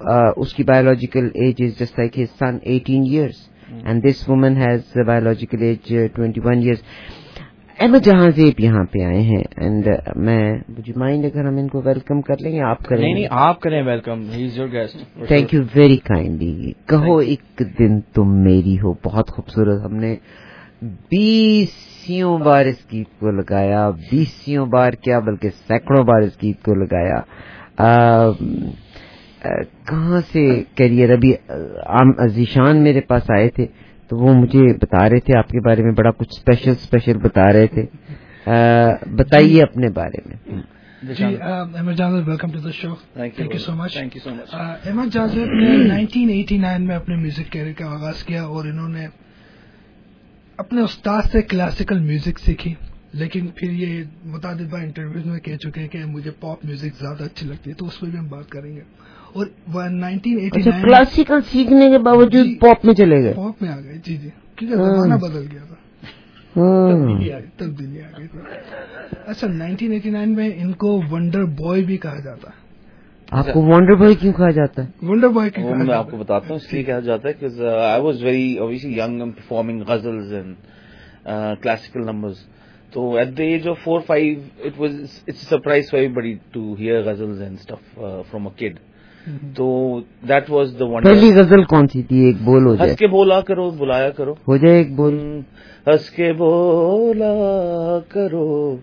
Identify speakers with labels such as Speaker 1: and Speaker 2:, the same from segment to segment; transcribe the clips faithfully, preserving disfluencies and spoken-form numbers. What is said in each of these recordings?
Speaker 1: اس کی biological age is just like his son, eighteen years, and this woman has a biological age twenty-one years. Ahmad جہاں زیب یہاں پہ آئے ہیں اینڈ میں would you mind اگر ہم ان کو ویلکم کر لیں گے؟ آپ کریں؟
Speaker 2: نہیں نہیں آپ کریں welcome. He is your guest.
Speaker 1: Thank you very kindly. کہو ایک دن تم میری ہو بہت خوبصورت. ہم نے بیسوں بار اس گیت کو لگایا, بیسوں بار کیا بلکہ سینکڑوں بار اس گیت کو لگایا. کہاں سے کیریئر؟ ابھی ذیشان میرے پاس آئے تھے تو وہ مجھے بتا رہے تھے آپ کے بارے میں, بڑا کچھ اسپیشل اسپیشل بتا رہے تھے. بتائیے اپنے بارے میں.
Speaker 3: جی Ahmed Jazib, welcome to the show. Thank you so much. Ahmed Jazib نے نائنٹین ایٹی نائن میں اپنے میوزک کیریئر کا آغاز کیا اور انہوں نے اپنے استاد سے کلاسیکل میوزک سیکھی, لیکن پھر یہ متعدد بار انٹرویوز میں کہہ چکے ہیں کہ مجھے پاپ میوزک زیادہ اچھی لگتی ہے, تو اس پہ بھی ہم بات کریں گے. اور نائنٹین ایٹی نائن
Speaker 1: کلاسیکل سیکھنے کے باوجود پاپ میں چلے گئے,
Speaker 3: پاپ میں آ گئے. جی جی, کیونکہ زمانہ بدل گیا تھا, تبدیلی آ گئی تھی. اچھا, نائنٹین ایٹی نائن میں ان کو ونڈر بوائے بھی کہا جاتا ہے.
Speaker 1: آپ کو ونڈر بوائے کیوں کہا جاتا ہے؟
Speaker 3: ونڈر بوائے کیوں؟
Speaker 2: میں آپ کو بتاتا ہوں اس لیے کہا جاتا ہے کہ I was very obviously young and performing ghazals and classical numbers. تو at the age of four five it was it's surprise for everybody to hear ghazals and stuff from a kid. تو دیٹ واز دا ونڈر.
Speaker 1: پہلی غزل کون سی تھی؟ ایک بول ہو جائے.
Speaker 2: ہنس کے بولا کرو, بلایا کرو.
Speaker 1: ہو جائے ایک بول.
Speaker 2: ہنس کے بولا کرو,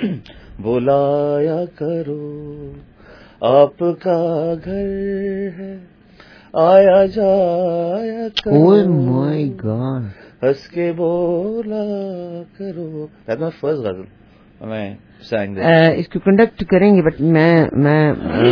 Speaker 2: بلایا کرو, آپ کا گھر ہے آیا جایا کرو.
Speaker 1: Oh my God.
Speaker 2: ہنس کے بولا کرو. دیٹ واز فرسٹ غزل میں سینگ.
Speaker 1: اس کو کنڈکٹ کریں گے بٹ میں میں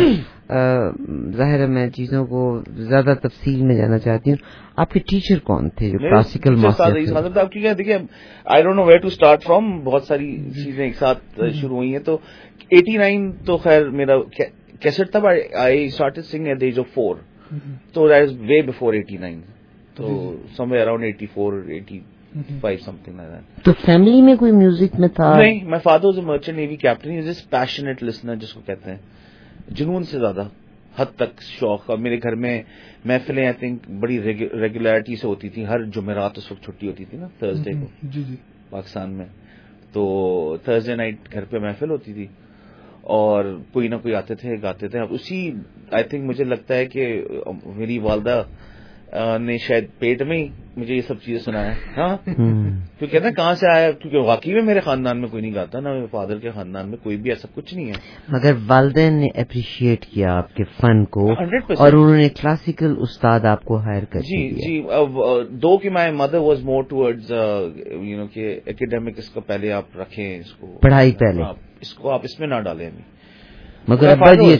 Speaker 1: ظاہر ہے میں چیزوں کو زیادہ تفصیل میں جانا چاہتی ہوں. آپ کے ٹیچر کون تھے جو کلاسیکل ماسٹر تھے؟
Speaker 2: دیکھیے I don't know where to start from, بہت ساری چیزیں ایک ساتھ شروع ہوئی ہیں. تو ایٹی نائن تو خیر میرا کیسٹ تھا, I started singing at the age of four, تو that is way before eighty nine. تو somewhere around eighty four eighty five something like that.
Speaker 1: تو فیملی میں کوئی میوزک میں تھا؟
Speaker 2: نہیں, my father was a merchant navy captain. He is a passionate listener جس کو کہتے ہیں, جنون سے زیادہ حد تک شوق. اور میرے گھر میں محفلیں آئی تھنک بڑی ریگولرٹی سے ہوتی تھی. ہر جمعرات اس وقت چھٹی ہوتی تھی نا, تھرسڈے کو.
Speaker 3: جی جی, پاکستان
Speaker 2: میں تو تھرسڈے نائٹ گھر پہ محفل ہوتی تھی اور کوئی نہ کوئی آتے تھے گاتے تھے. اسی آئی تھنک مجھے لگتا ہے کہ میری والدہ نے شاید پیٹ میں ہی مجھے یہ سب چیزیں سنایا. ہاں, کیونکہ کہتے ہیں کہاں سے آیا, کیونکہ واقعی میں میرے خاندان میں کوئی نہیں گاتا, نہ میرے فادر کے خاندان میں کوئی بھی ایسا کچھ نہیں ہے.
Speaker 1: مگر والدین نے اپریشیٹ کیا آپ کے فن کو اور انہوں نے کلاسیکل استاد آپ کو ہائر کر
Speaker 2: جی جی. دو کہ my mother was more towards you know کہ ایکیڈیمک اس کو پہلے آپ رکھیں, اس کو
Speaker 1: پڑھائی پہلے,
Speaker 2: اس کو آپ اس میں نہ ڈالیں. ابھی
Speaker 1: مگر ابا جی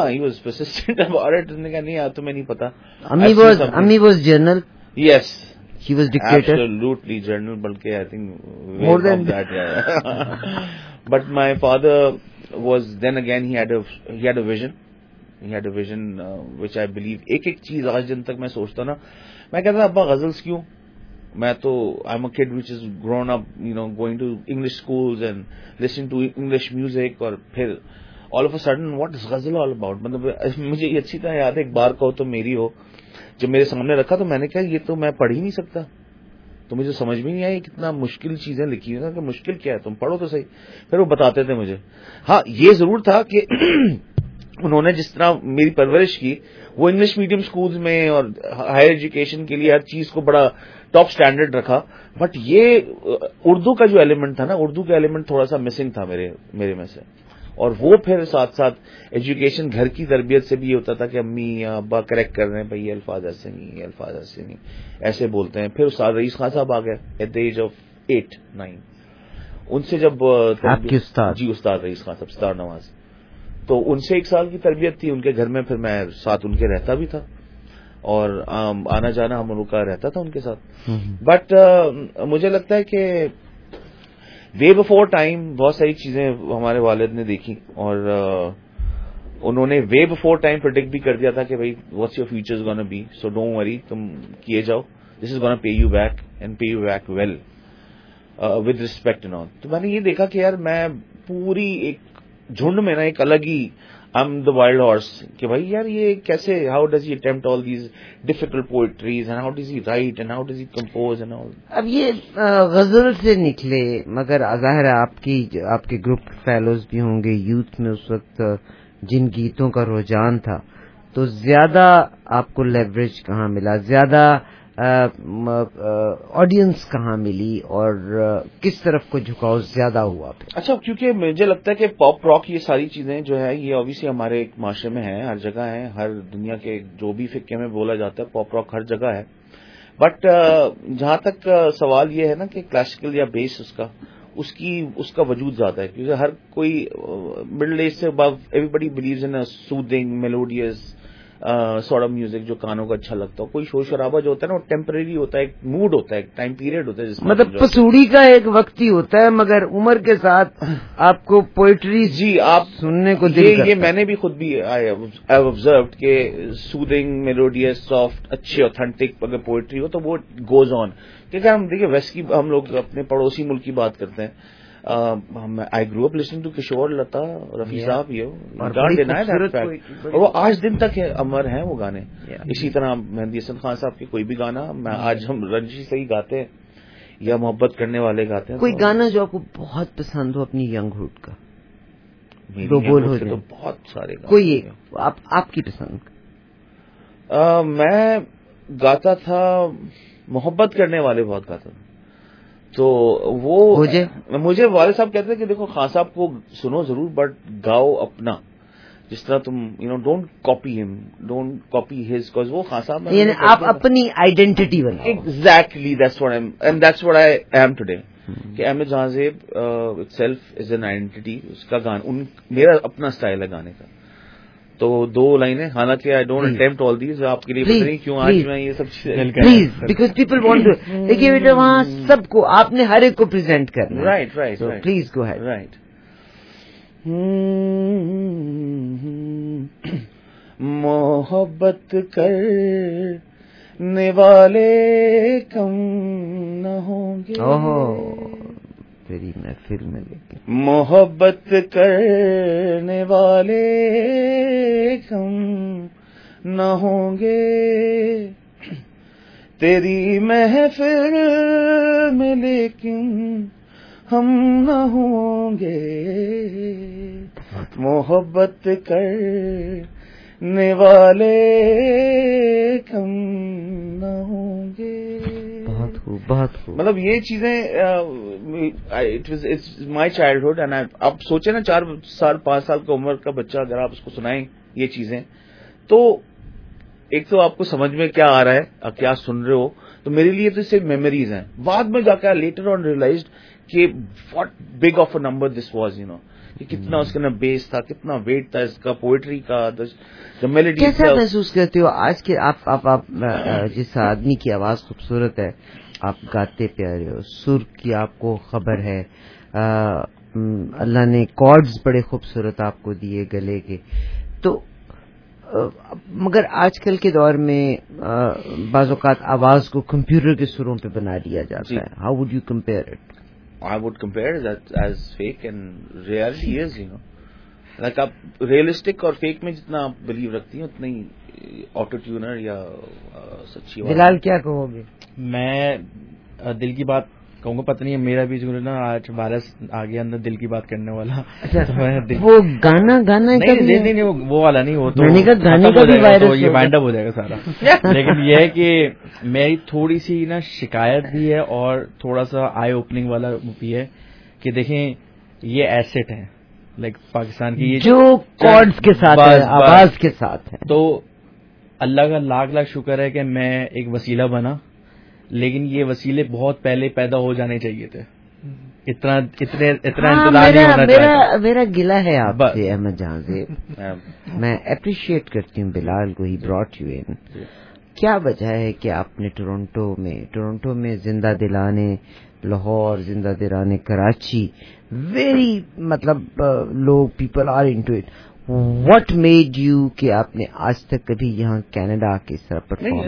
Speaker 2: نہیں آ تمہیں نہیں پتا.
Speaker 1: امی was general.
Speaker 2: Yes,
Speaker 1: she was dictator.
Speaker 2: Absolutely general, بلکہ I think more than that. But my father was then again he had a vision, he had a vision which I believe. ایک ایک چیز آج دن تک میں سوچتا نا, میں کہتا ابا غزلس کیوں, میں تو I am a kid which is grown up you know going to English schools and listening to English music. اور پھر all of a sudden what is ghazal all about. مطلب مجھے یہ اچھی طرح یاد ہے, ایک بار کہو تو میری ہو, جب میرے سامنے رکھا تو میں نے کہا یہ تو میں پڑھ ہی نہیں سکتا. تو مجھے سمجھ بھی نہیں آئی کتنا مشکل چیزیں لکھی ہوئی, کہ مشکل کیا ہے, تم پڑھو تو صحیح. پھر وہ بتاتے تھے مجھے. ہاں یہ ضرور تھا کہ انہوں نے جس طرح میری پرورش کی, وہ انگلش میڈیم اسکولز میں اور ہائر ایجوکیشن کے لیے ہر چیز کو بڑا ٹاپ اسٹینڈرڈ رکھا. بٹ یہ اردو کا جو ایلیمنٹ تھا نا, اردو کا ایلیمنٹ تھوڑا سا مسنگ تھا میرے میرے میں سے. اور وہ پھر ساتھ ساتھ ایجوکیشن گھر کی تربیت سے بھی یہ ہوتا تھا کہ امی یا ابا کریکٹ کر رہے ہیں, بھائی یہ الفاظ ایسے نہیں, یہ الفاظ ایسے نہیں, ایسے بولتے ہیں. پھر استاد رئیس خان صاحب آ گئے at the age of eight nine. ان سے جب جی استاد رئیس خان صاحب ستار نواز, تو ان سے ایک سال کی تربیت تھی ان کے گھر میں. پھر میں ساتھ ان کے رہتا بھی تھا اور آنا جانا ہم لوگ کا رہتا تھا ان کے ساتھ. بٹ مجھے لگتا ہے کہ وے بفور ٹائم بہت ساری چیزیں ہمارے والد نے دیکھی, اور انہوں نے وے بفور ٹائم پرڈکٹ بھی کر دیا تھا کہ بھائی what's your future gonna be, so don't worry, تم کیے جاؤ, this is gonna pay you back and pay you back well with respect and all. تو میں نے یہ دیکھا کہ یار میں پوری ایک جھنڈ میں نا ایک الگ ہی I'm the wild horse کہ بھائی یار یہ کیسے, how does he attempt all these difficult poetries and how does he write and how does he compose and all.
Speaker 1: اب یہ غزل سے نکلے, مگر ظاہر ہے آپ کی آپ کے گروپ فیلوز بھی ہوں گے یوتھ میں اس وقت جن گیتوں کا رجحان تھا, تو زیادہ آپ کو لیوریج کہاں ملا, زیادہ آڈینس کہاں ملی, اور کس طرف کو جھکاؤ زیادہ ہوا پھر؟
Speaker 2: اچھا, کیونکہ مجھے لگتا ہے کہ پاپ راک یہ ساری چیزیں جو ہے یہ اوبیسلی ہمارے ایک معاشرے میں ہیں, ہر جگہ ہیں, ہر دنیا کے جو بھی فقے میں بولا جاتا ہے پاپ راک ہر جگہ ہے. بٹ جہاں تک سوال یہ ہے نا کہ کلاسیکل یا بیس اس کا اس کی اس کا وجود زیادہ ہے, کیونکہ ہر کوئی مڈل ایج سے ابو everybody believes in soothing melodies sort of music جو کانوں کو اچھا لگتا ہو. کوئی شور شرابہ جو ہوتا ہے نا وہ ٹیمپریری ہوتا ہے, ایک موڈ ہوتا ہے, ایک ٹائم پیریڈ ہوتا ہے, جس
Speaker 1: مطلب پسوڑی کا ایک وقت ہی ہوتا ہے, مگر عمر کے ساتھ آپ کو پوئٹری
Speaker 2: جی آپ
Speaker 1: سننے کو
Speaker 2: یہ یہ میں نے بھی خود بھی آئی ہیو آبزروڈ کہ سوتھنگ میلوڈیس سافٹ اچھی اوتھینٹک اگر پوئٹری ہو تو وہ گوز آن. کیونکہ ہم دیکھیں ویسٹ کی ہم لوگ اپنے پڑوسی ملک کی بات کرتے ہیں, I grow up listening to Kishore Lata Rafi Sahab, یہ وہ آج دن تک امر ہیں وہ گانے. اسی طرح مہندی حسن خان صاحب کے کوئی بھی گانا میں آج ہم رنجی سے ہی گاتے ہیں یا محبت کرنے والے گاتے ہیں.
Speaker 1: کوئی گانا جو آپ کو بہت پسند ہو اپنی ینگ ہوڈ کا,
Speaker 2: دو بول ہو تو بہت سارے
Speaker 1: کوئی ایک آپ کی پسند
Speaker 2: کا. میں گاتا تھا محبت کرنے والے بہت گاتا تھا, تو وہ مجھے والد صاحب کہتے ہیں کہ دیکھو خان صاحب کو سنو ضرور بٹ گاؤ اپنا, جس طرح تم you know don't copy him, don't copy his, because وہ خان صاحب
Speaker 1: یعنی آپ اپنی آئیڈینٹی بناؤ.
Speaker 2: Exactly that's what I am and that's what I am today. کہ Ahmed Jahanzeb itself is an identity, اس کا گانا ان میرا اپنا اسٹائل ہے گانے کا. تو دو لائنیں, حالانکہ I don't attempt all these, آپ کے لیے پتہ نہیں کیوں آج میں یہ سب چیزیں
Speaker 1: please because people want to, دیکھیے بیٹا وہاں سب کو آپ نے ہر ایک کو پریزنٹ کرنا.
Speaker 2: Right right
Speaker 1: please go ahead.
Speaker 2: Right. محبت کرنے والے کم نہ ہوں گے,
Speaker 1: تیری محفل میں لیکن
Speaker 2: محبت کرنے والے کم نہ ہوں گے, تیری محفل میں لیکن ہم نہ ہوں گے, محبت کرنے والے کم نہ ہوں گے.
Speaker 1: بہت خوب بہت خوب.
Speaker 2: مطلب یہ چیزیں it was it's my childhood, and اب سوچے نا چار سال پانچ سال کی عمر کا بچہ اگر آپ اس کو سنائیں یہ چیزیں, تو ایک تو آپ کو سمجھ میں کیا آ رہا ہے, آپ کیا سن رہے ہو, تو میرے لیے تو صرف میموریز ہیں. بعد میں جا کے لیٹر آن ریئلائزڈ کہ what big of a number this was, you know, کہ کتنا اس کے نا بیس تھا, کتنا ویٹ تھا اس کا, پوئٹری کا, میلوڈی.
Speaker 1: کیسا محسوس کرتے ہو آج کے آپ آپ آپ جس آدمی کی آواز خوبصورت ہے, آپ گاتے پیارے ہو, سر کی آپ کو خبر ہے, اللہ نے کارڈز بڑے خوبصورت آپ کو دیے گلے کے, تو مگر آج کل کے دور میں بعض اوقات آواز کو کمپیوٹر کے سروں پہ بنا دیا جاتا ہے. How would you compare it?
Speaker 2: I would compare that as fake and reality is, you know. Like آپ ریئلسٹک اور فیک میں جتنا آپ بلیو رکھتی ہیں اتنا ہی آٹو ٹیونر یا سچی بات.
Speaker 1: بلال کیا کہو گے؟
Speaker 4: میں دل کی بات کہوں گا, پتہ نہیں میرا بھی جو نا آج وائرس آ گیا اندر دل کی بات کرنے والا.
Speaker 1: وہ گانا گانا
Speaker 4: نہیں نہیں وہ والا نہیں, وہ تو یہ وائنڈ اپ ہو جائے گا سارا. لیکن یہ ہے کہ میری تھوڑی سی نا شکایت بھی ہے اور تھوڑا سا آئی اوپننگ والا بھی ہے کہ دیکھیں یہ ایسٹ ہے لائک پاکستان کی
Speaker 1: جو کارڈز کے ساتھ آواز کے ساتھ ہے.
Speaker 4: تو اللہ کا لاکھ لاکھ شکر ہے کہ میں ایک وسیلہ بنا, لیکن یہ وسیلے بہت پہلے پیدا ہو جانے چاہیے تھے. اتنا اتنے اتنا انتظار نہیں ہونا چاہیے.
Speaker 1: میرا گلہ ہے آپ سے احمد جہاں سے, میں اپریشیٹ کرتی ہوں بلال کو, ہی براٹ یو ان. کیا وجہ ہے کہ آپ نے ٹورنٹو میں ٹورنٹو میں زندہ دلانے لاہور, زندہ دلانے کراچی, ویری مطلب لوگ people are into it, what made you کہ آپ نے آج تک کبھی یہاں کینیڈا کے طرح perform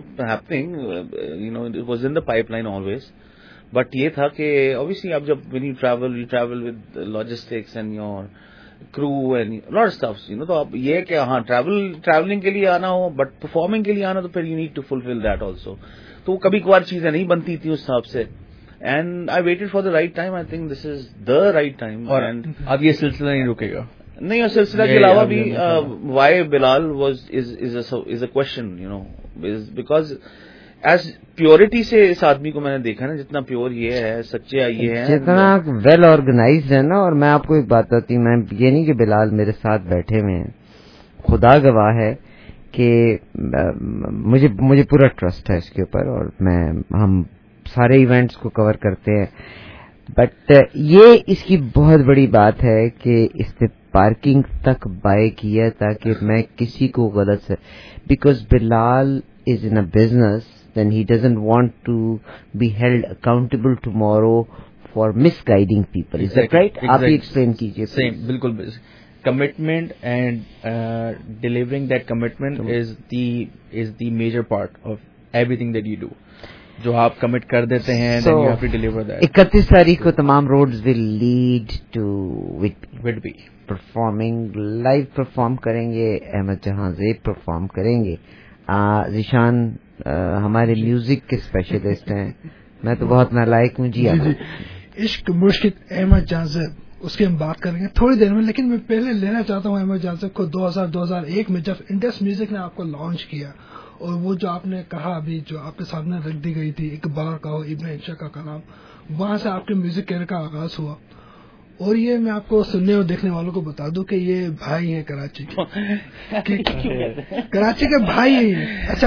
Speaker 2: pipeline always, but یہ تھا کہ obviously آپ جب when you travel you travel with logistics and your کرو and lot stuffs you know. تو اب یہ کہ ہاں ٹریول ٹریولنگ کے لیے آنا ہو بٹ پرفارمنگ کے لیے آنا تو پھر you need to fulfil that also. تو وہ کبھی کبھار چیزیں نہیں بنتی تھیں اس حساب سے. And I waited for the right time. I think this is the right time. And
Speaker 4: اب یہ سلسلہ نہیں رکے گا.
Speaker 2: نہیں, اور سلسلہ کے علاوہ بھی why Bilal was is a question you know because as purity سے اس آدمی کو میں نے دیکھا نا, جتنا پیور یہ ہے, سچے یہ ہے,
Speaker 1: جتنا ویل آرگنائزڈ ہے نا. اور میں آپ کو ایک بات بتاتی ہوں, میں یہ نہیں کہ بلال میرے ساتھ بیٹھے ہوئے ہیں, خدا گواہ ہے کہ مجھے مجھے پورا ٹرسٹ ہے اس کے اوپر, اور میں ہم سارے ایونٹس کو کور کرتے ہیں. بٹ یہ اس کی بہت بڑی بات ہے کہ اس نے پارکنگ تک بائی کیا تاکہ میں کسی کو غلط سے, because Bilal is in a business then he doesn't want to be held accountable tomorrow for misguiding people. Is exactly, that right? Aap
Speaker 4: exactly.
Speaker 1: explain kijiye.
Speaker 4: Same, bilkul. Commitment and uh, delivering that commitment so, is the is the major part of everything that you do. جو آپ commit کر دیتے ہیں then you have to deliver that.
Speaker 1: اکتیس تاریخ کو تمام roads will lead to
Speaker 4: would be
Speaker 1: performing live perform کریں گے. احمد جہاں زیب perform کریں گے. ذیشان ہمارے میوزک کے اسپیشلسٹ ہیں. میں تو بہت نالائق ہوں. جی
Speaker 3: جی عشق مشکل احمد جہاں زیب اس کی ہم بات کریں گے تھوڑی دیر میں, لیکن میں پہلے لینا چاہتا ہوں احمد جہاں زیب کو دو ہزار دو ہزار ایک میں جب انڈس میوزک نے آپ کو لانچ کیا, اور وہ جو آپ نے کہا ابھی جو آپ کے سامنے رکھ دی گئی تھی ایک بار کہو ابن انشا کا کلام, وہاں سے آپ کے میوزک کیریئر کا آغاز ہوا. اور یہ میں آپ کو سننے اور دیکھنے والوں کو بتا دوں کہ یہ بھائی ہیں کراچی کے, کراچی کے بھائی ہیں. اچھا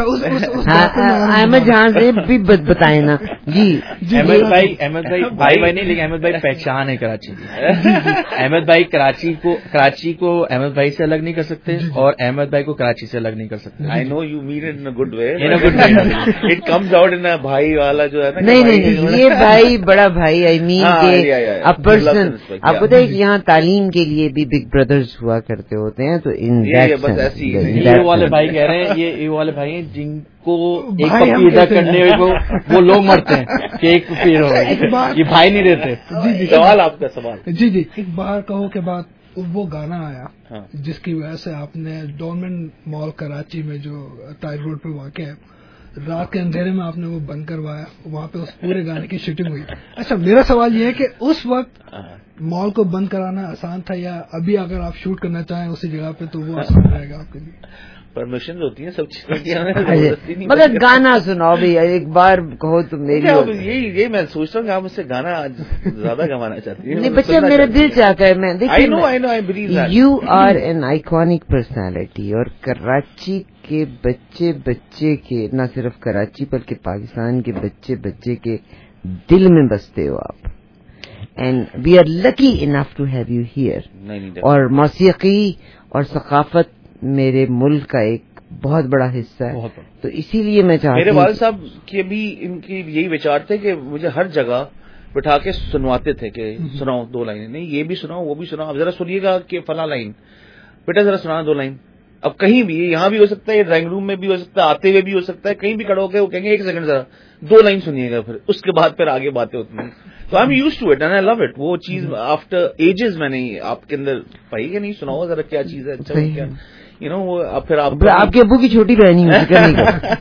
Speaker 1: احمد جہاں سے بھی بتائیں نا. جی
Speaker 4: احمد بھائی احمد بھائی بھائی بھائی نہیں, لیکن احمد بھائی پہچان ہے کراچی کی. احمد بھائی کراچی کو کراچی کو احمد بھائی سے الگ نہیں کر سکتے, اور احمد بھائی کو کراچی سے الگ نہیں کر سکتے.
Speaker 2: I know you mean it in good way, in good way it comes out in بھائی والا جو ہے نا.
Speaker 1: نہیں نہیں, یہ بھائی بڑا بھائی آئی مین کہ پرسن. آپ کو کہ یہاں تعلیم کے لیے بھی بگ بردرز ہوا کرتے ہوتے ہیں. تو ان
Speaker 4: یہ والے بھائی کہہ رہے ہیں, یہ والے بھائی ہیں جن کو ایک پیدا کرنے وہ لوگ مرتے ہیں کہ ایک پیر ہو, یہ بھائی نہیں رہتے.
Speaker 2: سوال آپ کا سوال.
Speaker 3: جی جی ایک بار کہو کے بعد وہ گانا آیا جس کی وجہ سے آپ نے ڈورمنٹ مال کراچی میں جو ٹائر روڈ پہ واقع ہے, رات کے اندھیرے میں آپ نے وہ بند کروایا, وہاں پہ اس پورے گانے کی شوٹنگ ہوئی. اچھا میرا سوال یہ ہے کہ اس وقت مال کو بند کرانا آسان تھا, یا ابھی اگر آپ شوٹ کرنا چاہیں اسی جگہ پہ تو وہ آسان رہے گا آپ کے لیے؟
Speaker 2: پرمیشن ہوتی ہیں سب چیزیں,
Speaker 1: مگر گانا سناؤ بھی ایک بار کہو تو میری.
Speaker 2: یہی یہ میں سوچتا ہوں کہ آپ مجھ سے گانا زیادہ گوانا چاہتی ہیں.
Speaker 1: نہیں بچہ میرا دل چاہتا ہے. میں دیکھیے you are an iconic personality, اور کراچی کے بچے بچے کے, نہ صرف کراچی بلکہ پاکستان کے بچے بچے کے دل میں بستے ہو آپ. And we are lucky enough to have you here. اور موسیقی اور ثقافت میرے ملک کا ایک بہت بڑا حصہ ہے, تو اسی لیے میں چاہتا ہوں.
Speaker 2: میرے والد صاحب کے بھی ان کی یہی وچار تھے کہ مجھے ہر جگہ بٹھا کے سنواتے تھے کہ سناؤ دو لائنیں, نہیں یہ بھی سناؤ وہ بھی سناؤ, اب ذرا سنیے گا کہ فلاں لائن بیٹا ذرا سنانا دو لائن. اب کہیں بھی, یہاں بھی ہو سکتا ہے, ڈرائنگ روم میں بھی ہو سکتا ہے, آتے ہوئے بھی ہو سکتا ہے, کہیں بھی کھڑے ہو کے وہ کہیں گے ایک سیکنڈ ذرا دو لائن سنیے گا, پھر اس کے بعد پھر آگے باتیں ہوتی ہیں. تو I am used to it and I love it. وہ چیز آفٹر ایجز میں نے آپ کے اندر پائی کہ نہیں سناؤ ذرا کیا چیز ہے. اچھا کیا یو نو وہ پھر آپ
Speaker 1: آپ کے ابو کی چھوٹی بہن ہی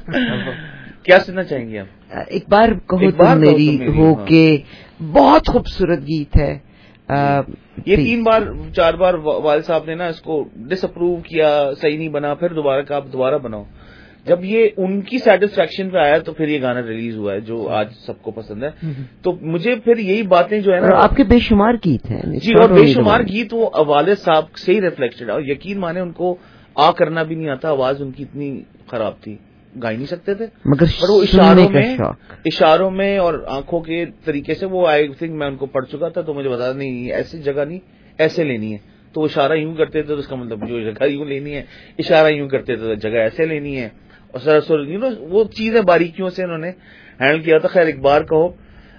Speaker 2: کیا سننا چاہیں گے آپ؟
Speaker 1: ایک بار کہو تو میری ہو کہ بہت خوبصورت گیت ہے.
Speaker 2: یہ تین بار چار بار والد صاحب نے نا اس کو ڈس اپروو کیا, صحیح نہیں بنا, پھر دوبارہ کہا آپ دوبارہ بناؤ. جب یہ ان کی سیٹسفیکشن پہ آیا تو پھر یہ گانا ریلیز ہوا ہے جو آج سب کو پسند ہے. تو مجھے پھر یہی باتیں جو ہے نا,
Speaker 1: آپ کے بے شمار گیت ہیں.
Speaker 2: جی, اور بے شمار گیت وہ والد صاحب سے ہی ریفلیکٹڈ ہے. اور یقین مانے ان کو آ کرنا بھی نہیں آتا, آواز ان کی اتنی خراب تھی, گا ہی نہیں سکتے تھے,
Speaker 1: مگر
Speaker 2: پر وہ اشاروں میں اشاروں میں اور آنکھوں کے طریقے سے وہ آئی تھنک میں ان کو پڑھ چکا تھا, تو مجھے بتا نہیں ایسی جگہ نہیں ایسے لینی ہے. تو وہ اشارہ یوں کرتے تھے تو اس کا مطلب جو جگہ یوں لینی ہے, اشارہ یوں کرتے تھے تو جگہ ایسے لینی ہے. اور سر یو نو وہ چیزیں باریکیوں سے انہوں نے ہینڈل کیا تھا. خیر ایک بار کہو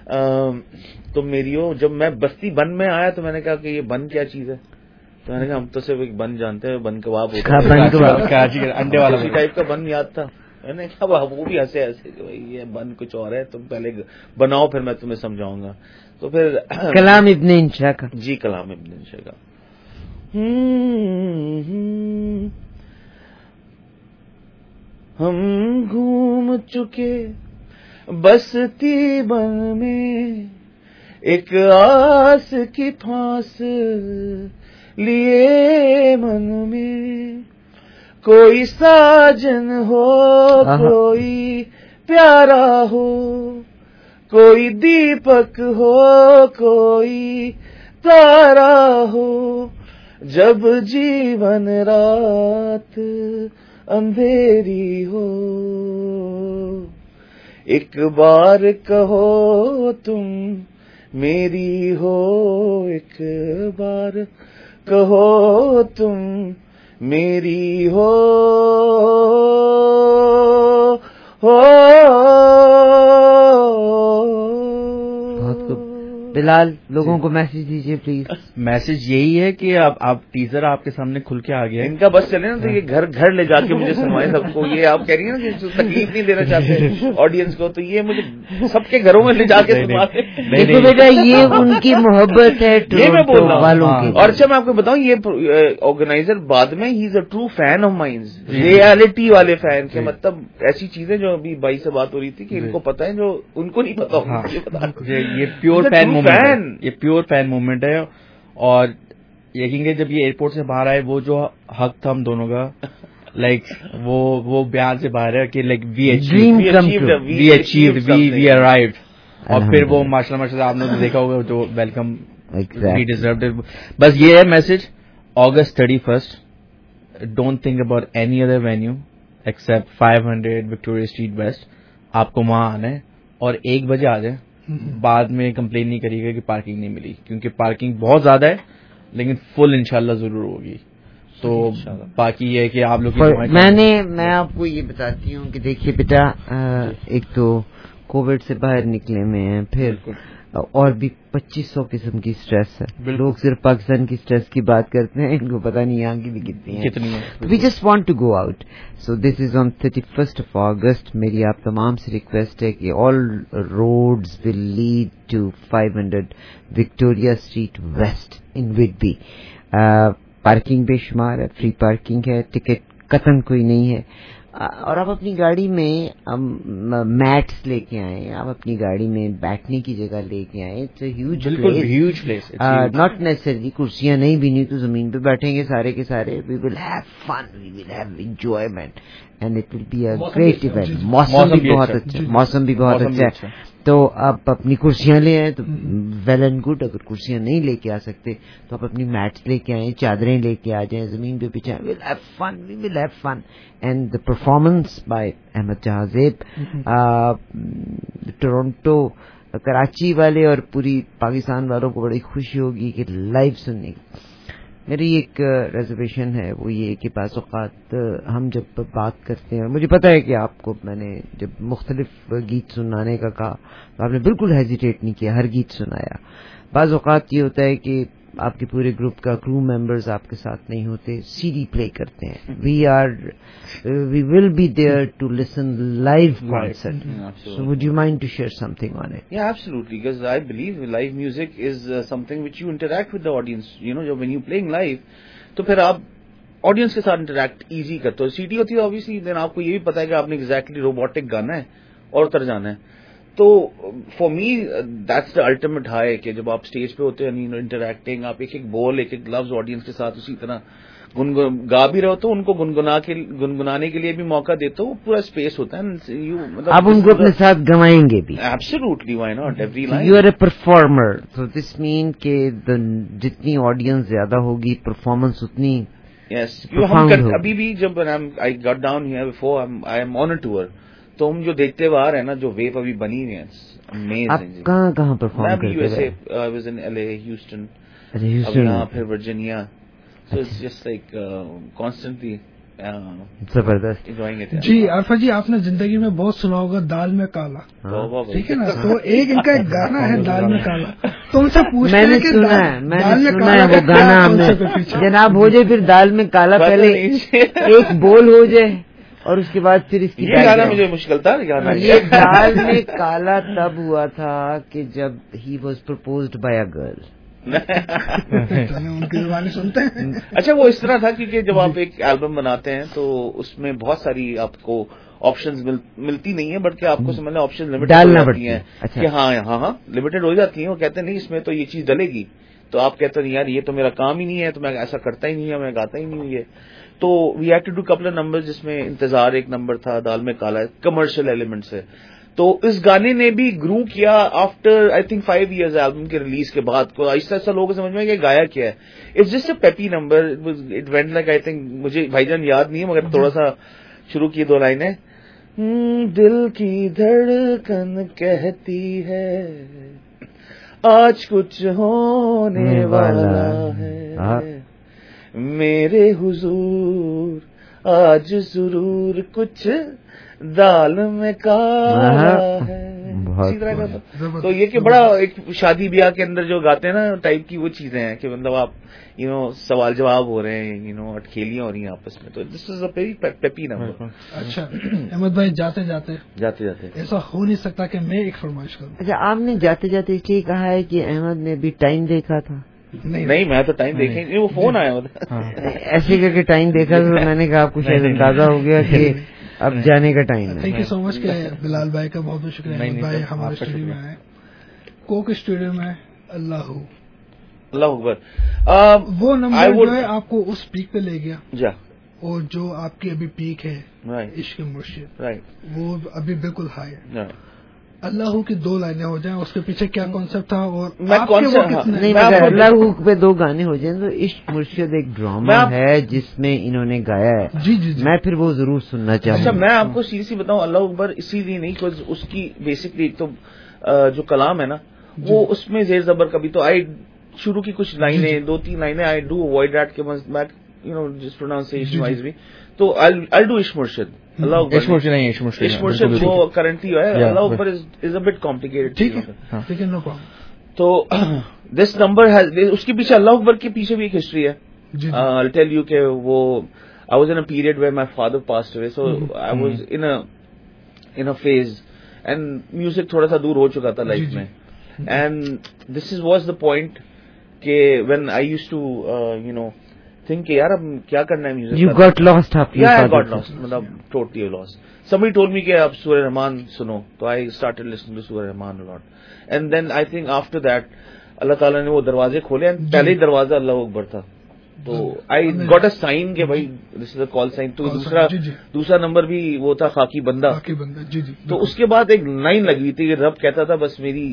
Speaker 2: تم میری ہو, جب میں بستی بن میں آیا تو میں نے کہا کہ یہ بن کیا چیز ہے, تو میں نے کہا ہم تو صرف ایک بن جانتے ہیں, بن کباب ہوتا ہے, انڈے والا ٹائپ کا بن یاد تھا. میں نے کہا وہ بھی ہنسے ہنسے کہ بھائی یہ بن کچھ اور ہے, تم پہلے بناؤ پھر میں تمہیں سمجھاؤں گا. تو پھر
Speaker 1: کلام ابن انشا کا.
Speaker 2: جی کلام ابن انشا کا. ہم گھوم چکے بستی بن میں، ایک آس کی پھانس لیے من میں، کوئی ساجن ہو کوئی پیارا ہو، کوئی دیپک ہو کوئی تارا ہو، جب جیون رات اندھیری ہو، ایک بار کہو تم میری ہو، ایک بار کہو تم میری ہو، ہو
Speaker 1: بلال لوگوں کو میسج دیجیے پلیز.
Speaker 4: میسج یہی ہے کہ اب آپ ٹیزر آپ کے سامنے کھل کے آ گیا،
Speaker 2: ان کا بس چلے نا تو یہ گھر گھر لے جا کے مجھے سنوائے سب کو. یہ آپ کہہ رہی ہیں نا کہ تکلیف نہیں دینا چاہتے آڈینس کو، تو یہ مجھے سب کے گھروں میں لے جا کے سنواتے.
Speaker 1: دیکھو بیٹا یہ ان کی محبت ہے
Speaker 2: یہ میں بول رہا ہوں. اور اچھا میں آپ کو بتاؤں یہ آرگنائزر بعد میں he is a true fan of mines, reality والے فین کے، مطلب ایسی چیزیں جو ابھی بھائی سے بات ہو رہی تھی کہ ان کو پتہ ہے جو ان کو نہیں پتا ہوگا.
Speaker 4: یہ پیور فین مومنٹ، یہ پیور فین مومنٹ ہے. اور یقین کہ جب یہ ایئرپورٹ سے باہر آئے وہ جو حق تھا ہم دونوں کا، لائک وہ وہ بیان سے باہر ہے کہ like we achieved we achieved we we arrived. اور پھر وہ ماشاء اللہ ماشاء اللہ آپ نے دیکھا ہوگا جو ویلکم وی ڈیزروڈ اٹ. بس یہ ہے message, August thirty first don't think about any other venue except five hundred Victoria Street West. آپ کو وہاں آنا ہے اور ایک بجے آ جائیں. بعد میں کمپلین نہیں کریے گا کہ پارکنگ نہیں ملی، کیونکہ پارکنگ بہت زیادہ ہے لیکن فل انشاءاللہ ضرور ہوگی. تو باقی یہ ہے کہ آپ لوگ
Speaker 1: میں نے میں آپ کو یہ بتاتی ہوں کہ دیکھیے بیٹا، ایک تو کووڈ سے باہر نکلے میں ہیں، پھر اور بھی پچیس سو قسم کی اسٹریس ہے. لوگ صرف پاکستان کی اسٹریس کی بات کرتے ہیں، ان کو پتہ نہیں یہاں کی بھی کتنی ہے. We just want to go out. So this is on thirty first of August. میری آپ تمام سے ریکویسٹ ہے کہ all roads will lead to five hundred Victoria Street West in Woodbine. Parking بے شمار ہے، فری پارکنگ ہے، ٹکٹ قطن کوئی نہیں ہے. اور آپ اپنی گاڑی میں میٹس لے کے آئیں، آپ اپنی گاڑی میں بیٹھنے کی جگہ لے کے آئیں. It's a huge
Speaker 4: huge place,
Speaker 1: not necessary کرسیاں نہیں بھی نہیں تو زمین پہ بیٹھیں گے سارے کے سارے. We will have fun, we will have enjoyment and it will be a great event. موسم بھی بہت اچھا موسم بھی بہت اچھا ہے. تو آپ اپنی کرسیاں لے آئیں تو ویل اینڈ گڈ. اگر کرسیاں نہیں لے کے آ سکتے تو آپ اپنی میٹس لے کے آئیں، چادریں لے کے آ جائیں، زمین پہ بچھائیں. We'll have fun, we will have fun. And the performance by Ahmed Jahanzeb, Toronto Karachi والے اور پوری پاکستان والوں کو بڑی خوشی ہوگی کہ لائیو سننے کی. میری ایک ریزرویشن ہے، وہ یہ کہ بعض اوقات ہم جب بات کرتے ہیں، مجھے پتا ہے کہ آپ کو میں نے جب مختلف گیت سنانے کا کہا تو آپ نے بالکل ہیزیٹیٹ نہیں کیا، ہر گیت سنایا. بعض اوقات یہ ہوتا ہے کہ آپ کے پورے گروپ کا کرو ممبرز آپ کے ساتھ نہیں ہوتے، سی ڈی پلے کرتے ہیں. We are we will be there to listen live concert. So would you mind to share something on it?
Speaker 2: Yeah, absolutely, because I believe live music is uh, something which you interact with the audience. You know, when you playing live, تو پھر آپ audience کے ساتھ interact easy کرتے ہو. C D ہوتی ہے obviously, then آپ کو یہ بھی پتا ہے کہ آپ نے ایگزیکٹلی روبوٹک گانا ہے اور اتر جانا ہے. تو for me that's the ultimate high کہ جب آپ اسٹیج پہ ہوتے ہیں انٹریکٹنگ، آپ ایک ایک بول ایک ایک لفظ آڈینس کے ساتھ اسی طرح گنگن گا بھی رہے ہو تو ان کو گنگنا کے گنگنانے کے لیے بھی موقع دیتے ہو. پورا اسپیس ہوتا ہے،
Speaker 1: آپ ان کو اپنے ساتھ گوائیں گے بھی.
Speaker 2: Absolutely, why not, every line.
Speaker 1: You are a performer, so this mean کہ جتنی آڈینس زیادہ ہوگی پرفارمنس اتنی.
Speaker 2: یس، ابھی بھی جب I got down here before I am on a tour, تو ہم جو دیکھتے ہوئے آ رہے ہیں نا، جو ویو ابھی بنی ہوئی ہے،
Speaker 1: آپ کہاں کہاں پرفارم کرتے ہیں؟
Speaker 2: U S A, I was in L A, Houston, اب یہاں پھر Virginia. So it's just like uh, constantly
Speaker 1: زبردست
Speaker 2: enjoying it.
Speaker 3: جی عارفہ جی، آپ نے زندگی میں بہت سنا ہوگا دال میں کالا، ٹھیک ہے نا؟ تو ایک ان کا ایک گانا ہے دال میں کالا، تو ان سے پوچھتے ہیں کہ دال میں کالا
Speaker 1: وہ گانا ہم نے جناب ہو جائے، پھر دال میں کالا پہلے ایک بول ہو جائے اور اس کے بعد پھر اس کی
Speaker 2: گانا مجھے مشکل تھا گانا.
Speaker 1: یہ دال میں کالا تب ہوا تھا کہ جب he was proposed by a girl.
Speaker 3: ان کی زبانی سنتے ہیں.
Speaker 2: اچھا وہ اس طرح تھا کیونکہ جب آپ ایک البم بناتے ہیں تو اس میں بہت ساری آپ کو آپشنز ملتی نہیں ہیں بلکہ آپ کو سمجھنا آپشن لمیٹڈ ہو جاتی ہیں کہ ہاں ہاں ہاں لمیٹڈ ہو جاتی ہیں. وہ کہتے ہیں نہیں اس میں تو یہ چیز ڈلے گی, تو آپ کہتے ہیں یار یہ تو میرا کام ہی نہیں ہے, تو میں ایسا کرتا ہی نہیں ہے, میں گاتا ہی نہیں ہوں یہ. تو we had to do couple number جس میں انتظار ایک نمبر تھا, دال میں کالا, کمرشل ایلیمنٹس ہے. تو اس گانے نے بھی گرو کیا after I think five years album کے ریلیز کے بعد کو آہستہ آہستہ لوگوں کو سمجھ میں کہ گایا کیا ہے. It's just a peppy number, it went like I think, مجھے بھائی جان یاد نہیں ہے مگر تھوڑا سا شروع کی دو لائنیں. دل کی دھڑکن کہتی ہے آج کچھ ہونے والا ہے, میرے حضور آج ضرور کچھ دال میں کالا ہے. اسی طرح کا تو یہ کہ بڑا ایک شادی بیاہ کے اندر جو گاتے ہیں نا ٹائپ کی وہ چیزیں ہیں کہ مطلب آپ یو نو سوال جواب ہو رہے ہیں, یو نو اٹکھیلیاں ہو رہی ہیں آپس میں. تو this is a very peppy number.
Speaker 3: اچھا احمد بھائی جاتے جاتے
Speaker 2: جاتے جاتے
Speaker 3: ایسا ہو نہیں سکتا کہ میں ایک فرمائش کروں.
Speaker 1: اچھا آپ نے جاتے جاتے اس لیے کہا ہے کہ احمد نے بھی ٹائم دیکھا تھا؟
Speaker 2: نہیں میں تو ٹائم دیکھیں نہیں, وہ فون آیا ہوتا
Speaker 1: ایسے کر کے ٹائم دیکھا تو میں نے کہا آپ کو شاید اندازہ ہو گیا کہ اب جانے کا ٹائم ہے.
Speaker 3: تھینک یو سو مچ. بلال بھائی کا بہت بہت شکریہ. احمد بھائی ہمارے اسٹوڈیو میں آئے, کوک اسٹوڈیو میں. اللہ
Speaker 2: اللہ اکبر.
Speaker 3: وہ نمبر جو ہے آپ کو اس پیک پہ لے گیا
Speaker 2: جا,
Speaker 3: اور جو آپ کی ابھی پیک ہے عشق مرشد وہ ابھی بالکل ہائی ہے. اللہ کی دو لائنیں ہو جائیں, اس کے پیچھے کیا کانسیپٹ تھا اور
Speaker 1: اللہ پہ دو گانے ہو جائیں تو عشق مرشد ایک ڈرامہ ہے جس میں انہوں نے گایا ہے.
Speaker 3: جی جی
Speaker 1: میں پھر وہ ضرور سننا چاہوں گا.
Speaker 2: اچھا میں آپ کو سیریسلی بتاؤں, اللہ اکبر اسی لیے نہیں کہ اس کی بیسکلی ایک تو جو کلام ہے نا وہ اس میں زیر زبر کبھی تو آئی شروع کی کچھ لائنیں دو تین لائنیں آئی ڈو اوائڈ دیٹ کے یو نو جس پروناؤنسیشن وائز بھی تو آئی ڈو عشق مرشد. اللہ اکبر عشق مرشد وہ کرنٹلی ہے. اللہ اکبر از اے بٹ کمپلیکیٹڈ.
Speaker 3: ٹھیک ہے ٹھیک ہے نو پرابلم.
Speaker 2: تو دس نمبر اس کے پیچھے اللہ اکبر کے پیچھے بھی ایک ہسٹری ہے. آئی ٹیل یو کہ وہ I was in a period where my father passed away, so I was in in a phase and music تھوڑا سا دور ہو چکا تھا لائف میں. And this is was the point کہ when I used to you know think یار اب کیا کرنا ہے music.
Speaker 1: You got lost.
Speaker 2: Yeah I got lost مطلب totally lost. somebody told me کہ آپ سورہ رحمان سنو, تو آئی اسٹارٹڈ لسننگ ٹو سورہ رحمان a lot. And then I think after that اللہ تعالیٰ نے وہ دروازے کھولے, اینڈ پہلے ہی دروازہ اللہ اکبر تھا. تو آئی گاٹ اے سائن کہ بھائی دس از اے کال سائن. تو دوسرا دوسرا نمبر بھی وہ تھا خاکی بندہ. تو اس کے بعد ایک لائن لگی تھی کہ رب کہتا تھا بس میری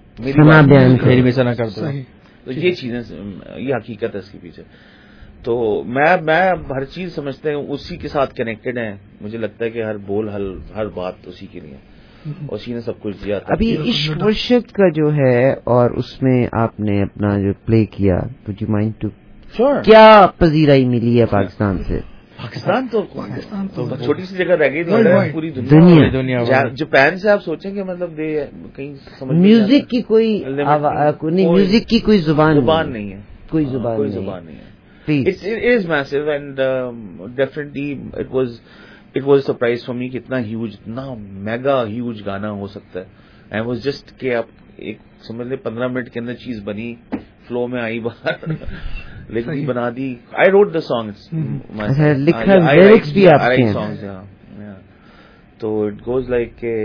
Speaker 2: میری بیان کر دو. تو یہ چیزیں یہ حقیقت ہے اس کے پیچھے. تو میں میں ہر چیز سمجھتے ہیں اسی کے ساتھ کنیکٹڈ ہیں. مجھے لگتا ہے کہ ہر بول ہر ہر بات اسی کے لیے, اسی نے سب کچھ دیا تھا.
Speaker 1: ابھی عشق مرشد کا جو ہے اور اس میں آپ نے اپنا جو پلے کیا, وڈ یو مائنڈ ٹو کیا پذیرائی ملی ہے پاکستان سے؟
Speaker 2: پاکستان تو پاکستان تو چھوٹی سی جگہ رہ گئی, پوری دنیا دنیا جاپان سے آپ سوچیں کہ مطلب کہیں
Speaker 1: میوزک کی کوئی نہیں, میوزک کی کوئی زبان
Speaker 2: زبان نہیں ہے,
Speaker 1: کوئی زبان
Speaker 2: کوئی زبان نہیں ہے. It is massive and um, definitely it was it was a surprise for me کہ اتنا huge اتنا mega huge گانا ہو سکتا ہے. I was just کہ آپ ایک سمجھ لیں پندرہ منٹ کے اندر چیز بنی, فلو میں آئی باہر, لکھ بنا دی. I wrote the songs.
Speaker 1: لکھا lyrics بھی آپ کے
Speaker 2: ہیں. تو it goes like کہ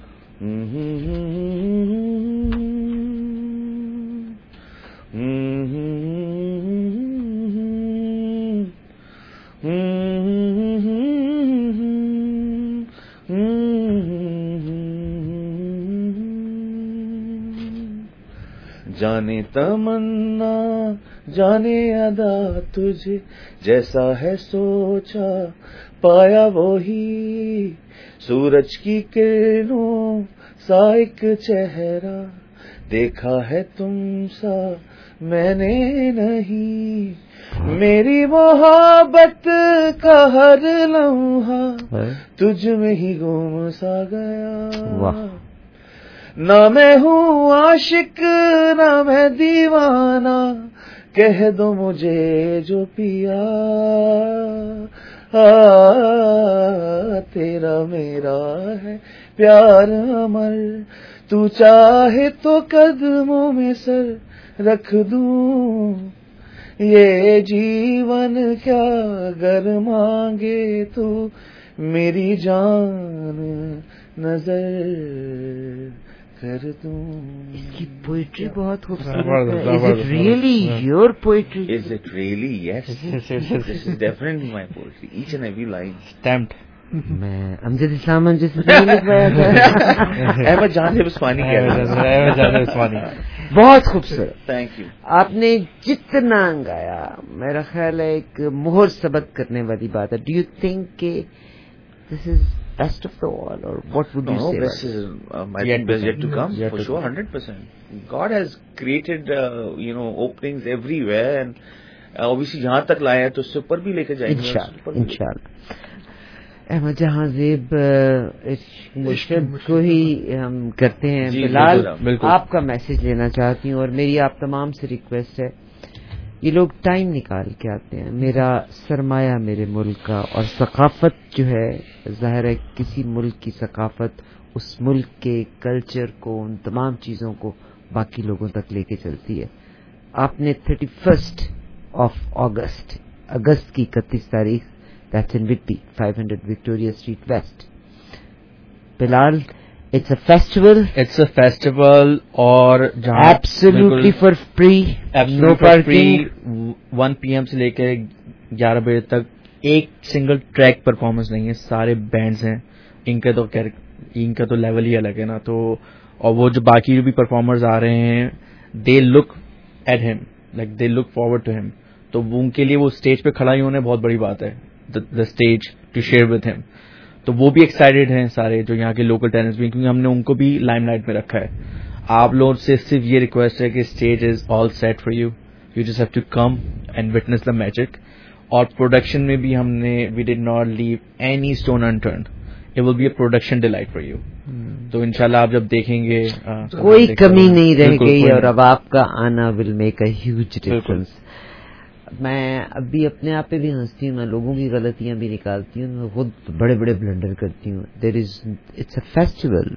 Speaker 2: جانے تمنا جانے ادا تجھے جیسا ہے سوچا پایا وہی سورج کی کرنوں سا ایک چہرہ دیکھا ہے تم سا میں نے نہیں میری محبت کا ہر لمحہ تجھ میں ہی گم سا گیا. نہ میں ہوں عاشق نہ میں دیوانہ کہہ دو مجھے جو پیا تیرا میرا ہے پیار امر تو چاہے تو قدموں میں سر رکھ دوں, یہ جیون کیا گر مانگے تو میری جان نظر کر دوں.
Speaker 1: اس کی پوئٹری بہت خوبصورت ہے. Is it really your poetry?
Speaker 2: Is it really? Yes. This is definitely my poetry. Each and every line.
Speaker 4: Stamped.
Speaker 1: میں امجد اسلام امجد سے نہیں لکھ پایا تھا.
Speaker 2: احمد جان عثمانی کہہ رہا تھا.
Speaker 4: احمد جان عثمانی.
Speaker 1: بہت خوبصورت.
Speaker 2: Thank you.
Speaker 1: آپ نے جتنا گایا میرا خیال ہے ایک مہر سبق کرنے والی بات ہے. ڈو یو تھنک کہ دس از best of the all, or what would you
Speaker 2: no,
Speaker 1: say?
Speaker 2: Best is, um, I think best yet to come, yet for to sure, one hundred percent. God has created, uh, you know, openings everywhere, and uh, obviously جہاں تک لائے ہیں تو اس سے اوپر بھی لے کے جائیں گے.
Speaker 1: انشاءاللہ انشاءاللہ. احمد جہاں زیب مرشد کو ہی ہم کرتے ہیں. بلال, آپ کا میسج لینا چاہتی ہوں, اور میری آپ تمام سے ریکویسٹ ہے, یہ لوگ ٹائم نکال کے آتے ہیں. میرا سرمایہ میرے ملک کا, اور ثقافت جو ہے ظاہر ہے کسی ملک کی ثقافت اس ملک کے کلچر کو, ان تمام چیزوں کو باقی لوگوں تک لے کے چلتی ہے. آپ نے تھرٹی فرسٹ آف اگست اگست کی اکتیس تاریخ, that's in Whitby five hundred Victoria street west. Bilal, It's a festival.
Speaker 4: It's a festival اور
Speaker 1: absolutely for free.
Speaker 4: No parking. One PM ایم سے لے کے گیارہ بجے تک ایک سنگل ٹریک پرفارمنس نہیں ہے, سارے بینڈز ہیں. ان کا تو ان کا تو لیول ہی الگ ہے نا. تو اور وہ جو باقی جو بھی پرفارمرز آ رہے ہیں, دے لک ایٹ ہم like they look forward to ہم. تو ان کے لیے وہ اسٹیج پہ کھڑا ہی ہونا بہت بڑی بات ہے, the stage to share with ہم. تو وہ بھی ایکسائٹیڈ ہیں سارے جو یہاں کے لوکل ٹیلنٹس بھی, کیونکہ ہم نے ان کو بھی لائم لائٹ میں رکھا ہے. آپ لوگوں سے صرف یہ ریکویسٹ ہے کہ stage is all set for you, you just have to come and witness the magic. اور پروڈکشن میں بھی ہم نے we did not leave any stone unturned, it will be a production delight for you. تو انشاءاللہ آپ جب دیکھیں گے
Speaker 1: کوئی کمی نہیں رہ گئی, اور اب آپ کا آنا will make a huge difference. میں ابھی اپنے آپ پہ بھی ہنستی ہوں, میں لوگوں کی غلطیاں بھی نکالتی ہوں, میں خود بڑے بڑے بلنڈر کرتی ہوں. There is it's a festival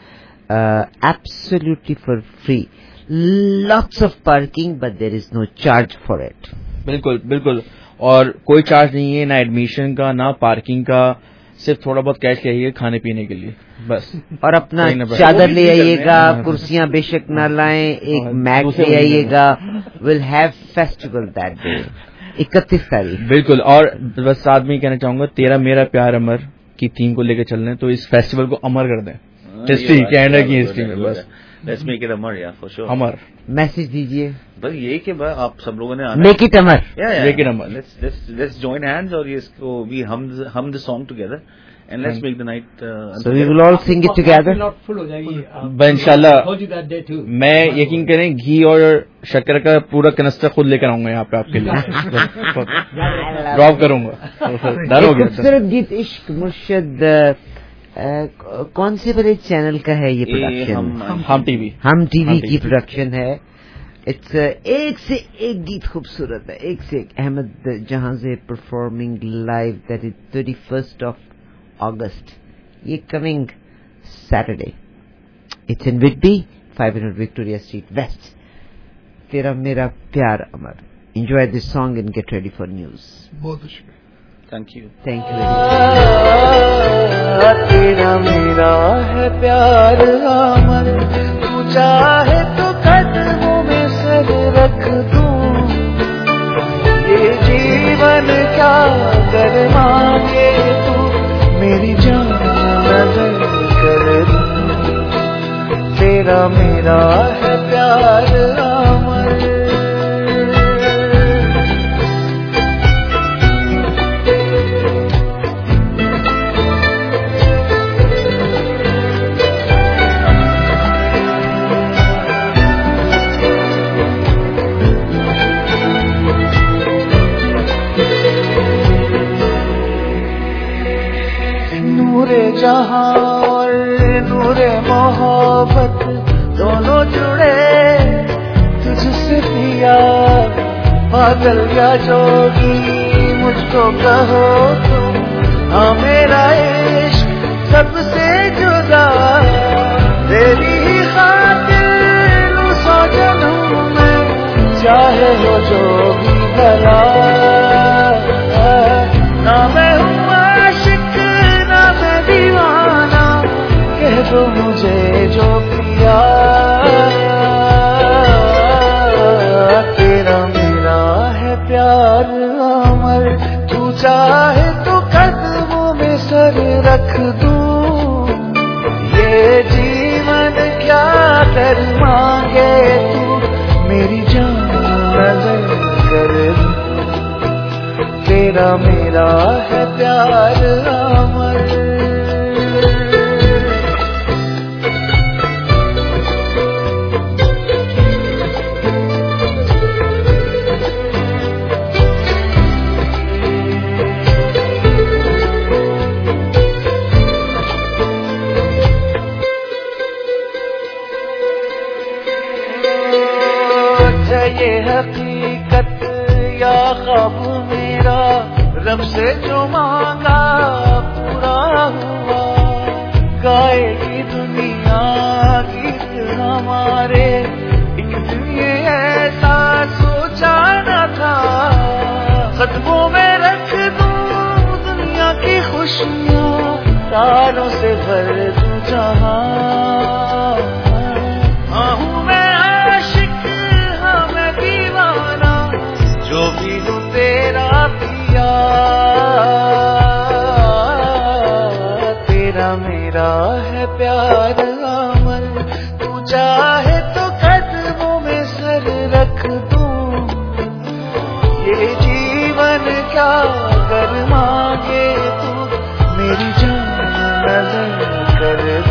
Speaker 1: absolutely for free, lots of parking but there is no charge for it.
Speaker 4: بالکل بالکل, اور کوئی چارج نہیں ہے, نہ ایڈمیشن کا نہ پارکنگ کا, صرف تھوڑا بہت کیش لے آئیے کھانے پینے کے لیے بس.
Speaker 1: اور اپنا چادر لے آئیے گا, کرسیاں بے شک نہ لائیں, ایک میٹ لے آئیے گا. Will have festival that day اکتیس تاریخ.
Speaker 4: بالکل. اور بس ساتھ میں کہنا چاہوں گا, تیرا میرا پیار امر کی تھیم کو لے کے چل رہے ہیں, تو اس فیسٹیول کو امر کر دیں ہسٹری کینیڈا کی ہسٹری میں. بس
Speaker 2: لیٹس میک اٹ امر, یا فور شور
Speaker 4: امر.
Speaker 1: میسج دیجیے
Speaker 2: بس یہی کہ آپ سب لوگوں نے
Speaker 1: میک اٹ امر,
Speaker 4: میک اٹ امر.
Speaker 2: لیٹس جوائن ہینڈز اور اس کو بھی ہم the song together and let's make the night uh,
Speaker 1: so we will all sing it together.
Speaker 4: انشاءاللہ میں یقین کریں گھی اور شکر کا پورا کنسٹر خود لے کر آؤں گا یہاں پہ آپ کے لیے, ڈراپ کروں گا.
Speaker 1: خوبصورت گیت عشق مرشد کون سے بڑے چینل کا ہے یہ پروڈکشن؟
Speaker 4: ہم ٹی وی
Speaker 1: ہم ٹی وی کی پروڈکشن ہے. اٹس ایک سے ایک گیت خوبصورت ہے, ایک سے ایک. احمد جہاں سے performing live, that is thirty first of August, یہ coming Saturday. It's in Whitby five hundred Victoria street west. تیرا میرا پیار امر. Enjoy this song and get ready for news.
Speaker 3: بہت شکریہ.
Speaker 2: Thank you.
Speaker 1: Thank you.
Speaker 5: تیرا میرا ہے پیار امر, تو چاہے تو قدموں میں سر رکھ دوں, یہ جیون کیا کر مانگے تو میری جان نظر کر دوں. تیرا میرا ہے پیار امر. جہاں اور نور محبت دونوں جڑے تجھ سے پیا, پاگل یا جوگی مجھ کو کہو تم, ہاں میرا عشق سب سے جدا تیری अगर मांगे तू मेरी जान नजर कर दूं, तेरा मेरा है प्यार अमर। ये हकीकत या ख्वाब मेरा रब से जो मांगा पूरा हुआ, गाएगी दुनिया गीत हमारे, एक दिन ये ऐसा सोचा न था, कदमों में रख दूं दुनिया की खुशियाँ, तारों से भर दूं जहां। हूँ मैं आशिक, हाँ मैं दीवाना, जो भी हूँ तेरा पिया, तेरा मेरा है प्यार अमर। तू चाहे तो कदमों में सर रख दूं, ये जीवन क्या कर मांगे तू मेरी जान नजर कर दूं।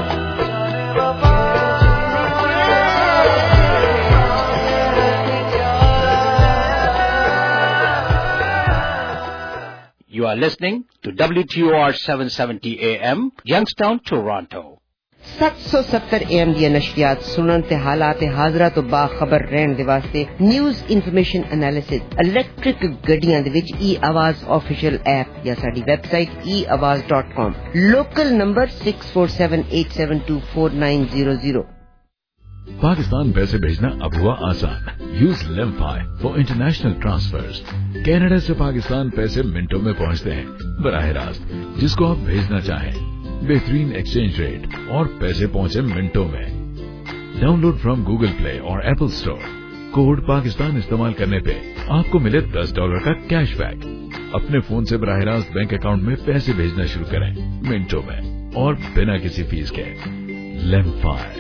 Speaker 6: You are listening to W T O R seven seventy A M, Youngstown, Toronto.
Speaker 1: سات سو ستر اے ایم دی نشریات سنن تے حالات حاضرہ تو باخبر رہن دے واسطے نیوز انفارمیشن انالیسس الیکٹرک گڈیاں دے وچ ای آواز آفیشیل ایپ یا ساڈی ویب سائٹ ای آواز dot com, local number six four seven eight seven two four nine zero zero.
Speaker 7: Pakistan پیسے بھیجنا اب ہوا آسان، use Lemfi for international transfers. Canada سے پاکستان پیسے منٹوں میں پہنچتے ہیں براہ راست جس کو آپ بھیجنا چاہیں، بہترین ایکسچینج ریٹ اور پیسے پہنچے منٹوں میں۔ Download from Google Play اور ایپل اسٹور۔ کوڈ پاکستان استعمال کرنے پہ آپ کو ملے دس ڈالر کا کیش بیک۔ اپنے فون سے براہ راست بینک اکاؤنٹ میں پیسے بھیجنا شروع کریں منٹوں میں اور بنا کسی فیس کے۔ لیمفائی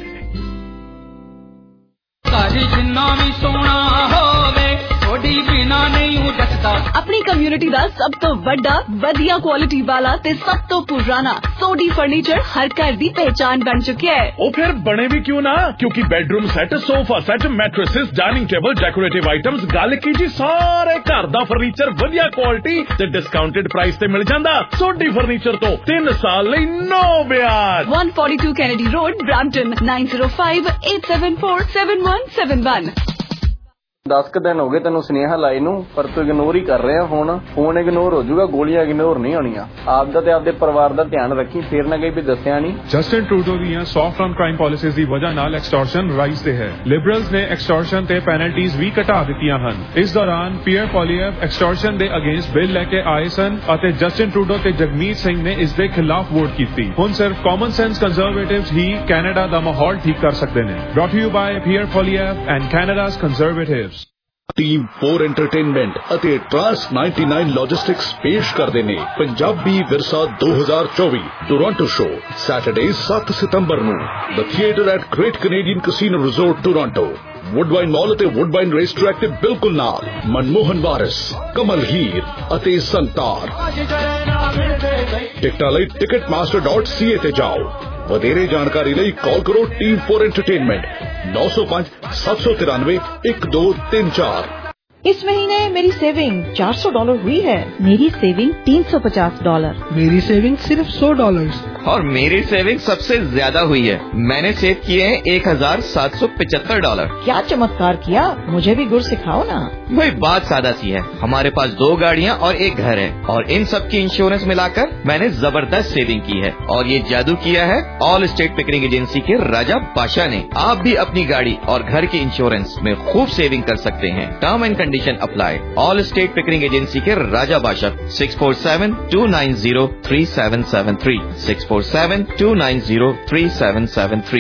Speaker 8: اپنی کمیونٹی دا سب تو بڑا ودیا کوالٹی والا تے سب تو پرانا سوڈی فرنیچر ہر گھر دی پہچان بن چکا ہے۔
Speaker 9: او پھر بنے بھی کیوں نہ، کیونکہ bedroom set, sofa set, mattresses, dining table, decorative items, گل کی جی سارے گھر دا فرنیچر ودیا کوالٹی تے ڈسکاؤنٹڈ پرائس تے مل جاندا۔ سوڈی فرنیچر تو تین سال لئی نو بیاج۔
Speaker 8: One forty two Kennedy road, Brampton, nine zero five eight seven four seven one seven one.
Speaker 10: دس ک دن ہو گئے تینوں سنیہا لائی نو، پر تو اگنور ہی کر رہے ہیں فون فون اگنور ہو جائے گا، گولیاں اگنور نہیں ہونیاں۔ آپ دا تے آپ دے پریوار دا دھیان رکھی، پھر نہ کہیں بھی دسیا نہیں۔
Speaker 11: جسٹن ٹروڈو دیاں سافٹ آن کرائم پالیسیز دی وجہ نال ایکسٹورشن رائز تے ہے۔ لبرلز نے ایکسٹورشن تے پینلٹیز بھی گھٹا دتیاں ہن۔ اس دوران پیئر پولیو ایکسٹورشن دے اگینسٹ بل لے کے آئے سن اتے جسٹن ٹروڈو تے جگمیت سنگھ نے اس دے خلاف ووٹ کیتی۔ ہن صرف کامن سینس کنزرویٹیوز ہی کینیڈا دا ماحول ٹھیک کر سکتے ہیں۔ Brought to you by Pierre Poilievre and Canada's conservatives.
Speaker 12: Team four entertainment اتے ٹرانس نائنٹی نائن لاجسٹکس پیش کرتے ہیں پنجابی ورثہ دو ہزار چوبی ٹورانٹو شو سیٹرڈے سات ستمبر نو دا theatre at great Canadian casino resort Toronto. Woodbine mall اتے وڈ وائن ریس ٹریک کے بالکل نال منموہن وارس، کمل ہیر اتے سنتار۔ ٹکٹاں لئی Ticketmaster dot C A تے جاؤ۔ ودیرے جانکاری لئی کال کرو ٹیم فور انٹرٹینمنٹ نو سو پانچ سات سو ترانوے ایک دو تین چار۔
Speaker 13: اس مہینے میری سیونگ چار سو ڈالر ہوئی ہے۔ میری سیونگ تین سو پچاس ڈالر۔
Speaker 3: میری سیونگ صرف سو ڈالر۔
Speaker 14: اور میری سیونگ سب سے زیادہ ہوئی ہے، میں نے سیو کیے ہیں ایک ہزار سات سو پچہتر ڈالر۔
Speaker 13: کیا چمتکار کیا، مجھے بھی گر سکھاؤ نا۔
Speaker 14: وہی بات سادہ سی ہے، ہمارے پاس دو گاڑیاں اور ایک گھر ہے اور ان سب کی انشورنس ملا کر میں نے زبردست سیونگ کی ہے، اور یہ جادو کیا ہے آل اسٹیٹ پکننگ ایجنسی کے راجا بادشاہ نے۔ آپ بھی اپنی گاڑی اور گھر کی انشورنس میں خوب سیونگ کر سکتے ہیں۔ Term and condition apply. Allstate picking agency کے راجا بادشاہ، six four seven two nine zero three seven seven three six four seven two nine zero three seven seven three.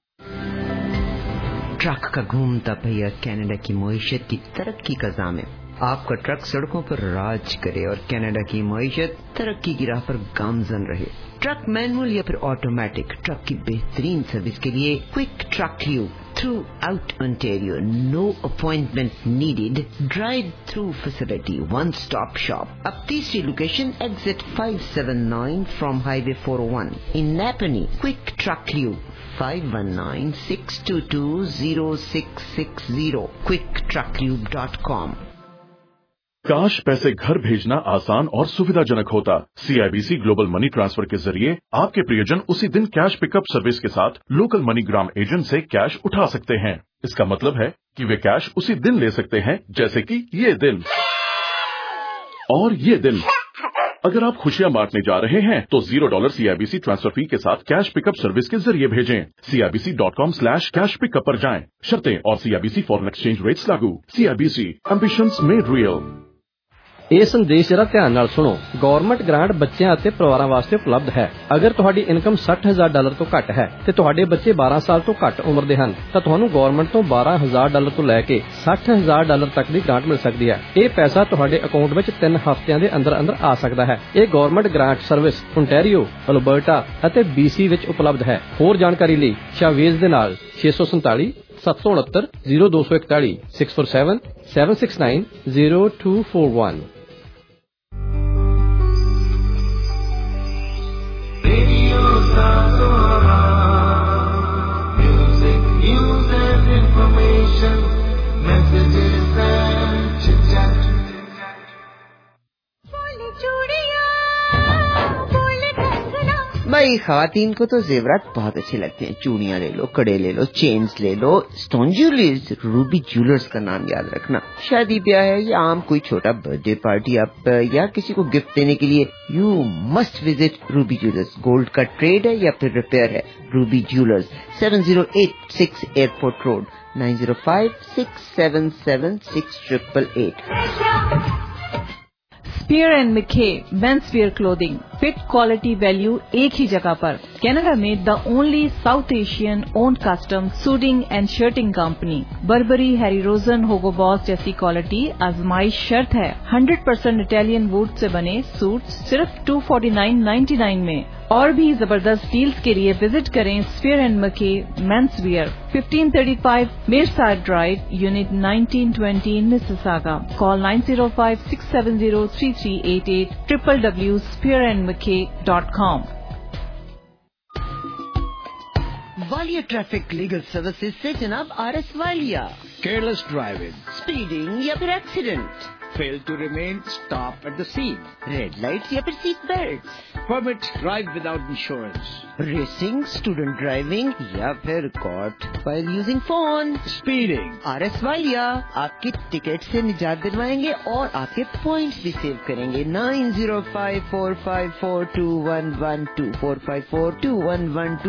Speaker 1: Truck کا گھومتا پہیا کینیڈا کی معیشت کی ترقی کا ضامن۔ آپ کا ٹرک سڑکوں پر راج کرے اور کینیڈا کی معیشت ترقی کی راہ پر گامزن رہے. ٹرک مینول یا پھر آٹومیٹک ٹرک کی بہترین سروس کے لیے quick truck lube throughout Ontario. No appointment needed. Drive through facility. One stop shop. اب تیسری location exit five seven nine from highway four O one in Napanee. Quick truck lube five one nine six two two zero six six zero. Quick truck lube dot com.
Speaker 9: کاش پیسے گھر بھیجنا آسان اور سویدھا جنک ہوتا. C I B C global money transfer کے ذریعے آپ کے پریجن اسی دن کیش پک اپ سروس کے ساتھ لوکل منی گرام ایجنٹ سے کیش اٹھا سکتے ہیں. اس کا مطلب ہے کہ وہ کیش اسی دن لے سکتے ہیں، جیسے کہ یہ دن اور یہ دن. اگر آپ خوشیاں بانٹنے جا رہے ہیں تو zero dollar C I B C transfer fee کے ساتھ کیش پک اپ سروس کے ذریعے بھیجیں. C I B C dot com slash cash pick up پر جائیں. شرطیں اور C I B C foreign exchange rates لاگو. C I B C ambitions made real.
Speaker 15: ਇਹ ਸੰਦੇਸ਼ ਜਰਾ ਧਿਆਨ ਨਾਲ ਸੁਣੋ. ਗਵਰਨਮੈਂਟ ਗ੍ਰਾਂਟ ਬੱਚਿਆਂ ਅਤੇ ਪਰਿਵਾਰਾਂ ਵਾਸਤੇ ਉਪਲਬਧ ਹੈ. ਅਗਰ ਤੁਹਾਡੀ ਇਨਕਮ ਸੱਠ ਹਜ਼ਾਰ ਡਾਲਰ ਤੋਂ ਘੱਟ ਹੈ ਤੇ ਤੁਹਾਡੇ ਬੱਚੇ ਬਾਰਾਂ ਸਾਲ ਤੋਂ ਘੱਟ ਉਮਰ ਦੇ ਹਨ ਤਾਂ ਤੁਹਾਨੂੰ ਗਵਰਨਮੈਂਟ ਤੋਂ ਬਾਰਾਂ ਹਜ਼ਾਰ ਡਾਲਰ ਤੋਂ ਲੈ ਕੇ ਸੱਠ ਹਜ਼ਾਰ ਡਾਲਰ ਤੱਕ ਦੀ ਗ੍ਰਾਂਟ ਮਿਲ ਸਕਦੀ ਹੈ. ਇਹ ਪੈਸਾ ਤੁਹਾਡੇ ਅਕਾਊਂਟ ਵਿੱਚ ਤਿੰਨ ਹਫ਼ਤਿਆਂ ਦੇ ਅੰਦਰ ਅੰਦਰ ਆ ਸਕਦਾ ਹੈ. ਇਹ government grant service Ontario, Alberta ਅਤੇ ਬੀਸੀ ਵਿੱਚ ਉਪਲਬਧ ਹੈ. ਹੋਰ ਜਾਣਕਾਰੀ ਲਈ ਸ਼ਾਵੇਜ਼ ਦੇ ਨਾਲ ਛੇ ਸੌ ਸੰਤਾਲੀ ਸੱਤ ਸੌ ਉਨੱਤਰ ਜ਼ੀਰੋ ਦੋ ਸੌ ਇਕਤਾਲੀ six four seven seven six nine zero two four one.
Speaker 5: Music, news and information, messages and chit-chat.
Speaker 1: بھائی خواتین کو تو زیورات بہت اچھے لگتے ہیں. چوڑیاں لے لو، کڑے لے لو، چینز لے لو. اسٹون جیولرز، روبی جیولرز کا نام یاد رکھنا. شادی بیاہ ہے یا عام کوئی چھوٹا برتھ ڈے پارٹی آپ یا کسی کو گفٹ دینے کے لیے you must visit Ruby jewellers. Gold کا ٹریڈ ہے یا پھر ریپیئر ہے. Ruby jewellers seven zero eight six airport road nine zero five six seven seven six triple eight.
Speaker 13: Spear and Mackay menswear clothing. Fit quality value ایک ہی جگہ پر. Canada میں دا only South Asian owned custom suiting and shirting company. Burberry, Harry Rosen, Hugo باس جیسی quality آزمائش شرط ہے. Hundred percent Italian would say بنے سوٹ صرف two forty nine ninety nine میں. اور بھی زبردست ڈیلز کے لیے وزٹ کریں Spear and Mackay menswear, fifteen thirty five Meyerside drive, unit nineteen twenty in Mississauga. Call nine zero five six seven zero three three eight eight triple W Spear and Mackay dot com.
Speaker 1: Walia traffic legal services سے جناب R S Walia.
Speaker 6: Careless driving.
Speaker 1: Speeding یا پھر accident.
Speaker 6: Fail to remain, stop at the scene.
Speaker 1: Red light یا پھر seat belt.
Speaker 6: Permit drive without insurance.
Speaker 1: Racing, student driving یا پھر caught while using phone.
Speaker 6: Speeding.
Speaker 1: R S Walia آپ کی ticket سے نجات دلوائیں گے اور آپ کے پوائنٹس بھی سیو کریں گے. Nine zero five four five four two one one two four five four two one one two.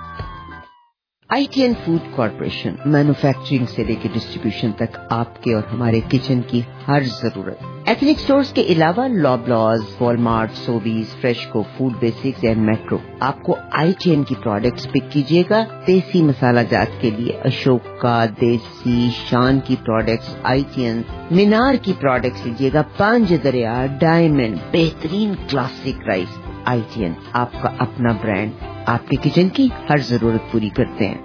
Speaker 1: I T N food corporation manufacturing سے لے کے ڈسٹریبیوشن تک آپ کے اور ہمارے کچن کی ہر ضرورت. ایتھنک اسٹورز کے علاوہ Loblaws, Walmart, Sobeys, FreshCo, food basics and Metro. آپ کو آئی ٹی این کی پروڈکٹس پک کیجیے گا. دیسی مسالہ جات کے لیے اشوکا، دیسی، شان کی products. I T N Minar کی پروڈکٹس لیجیے گا. پانچ دریا، ڈائمنڈ، بہترین classic rice. I T N آپ کا اپنا برانڈ آپ کے کچن کی ہر ضرورت پوری کرتے ہیں.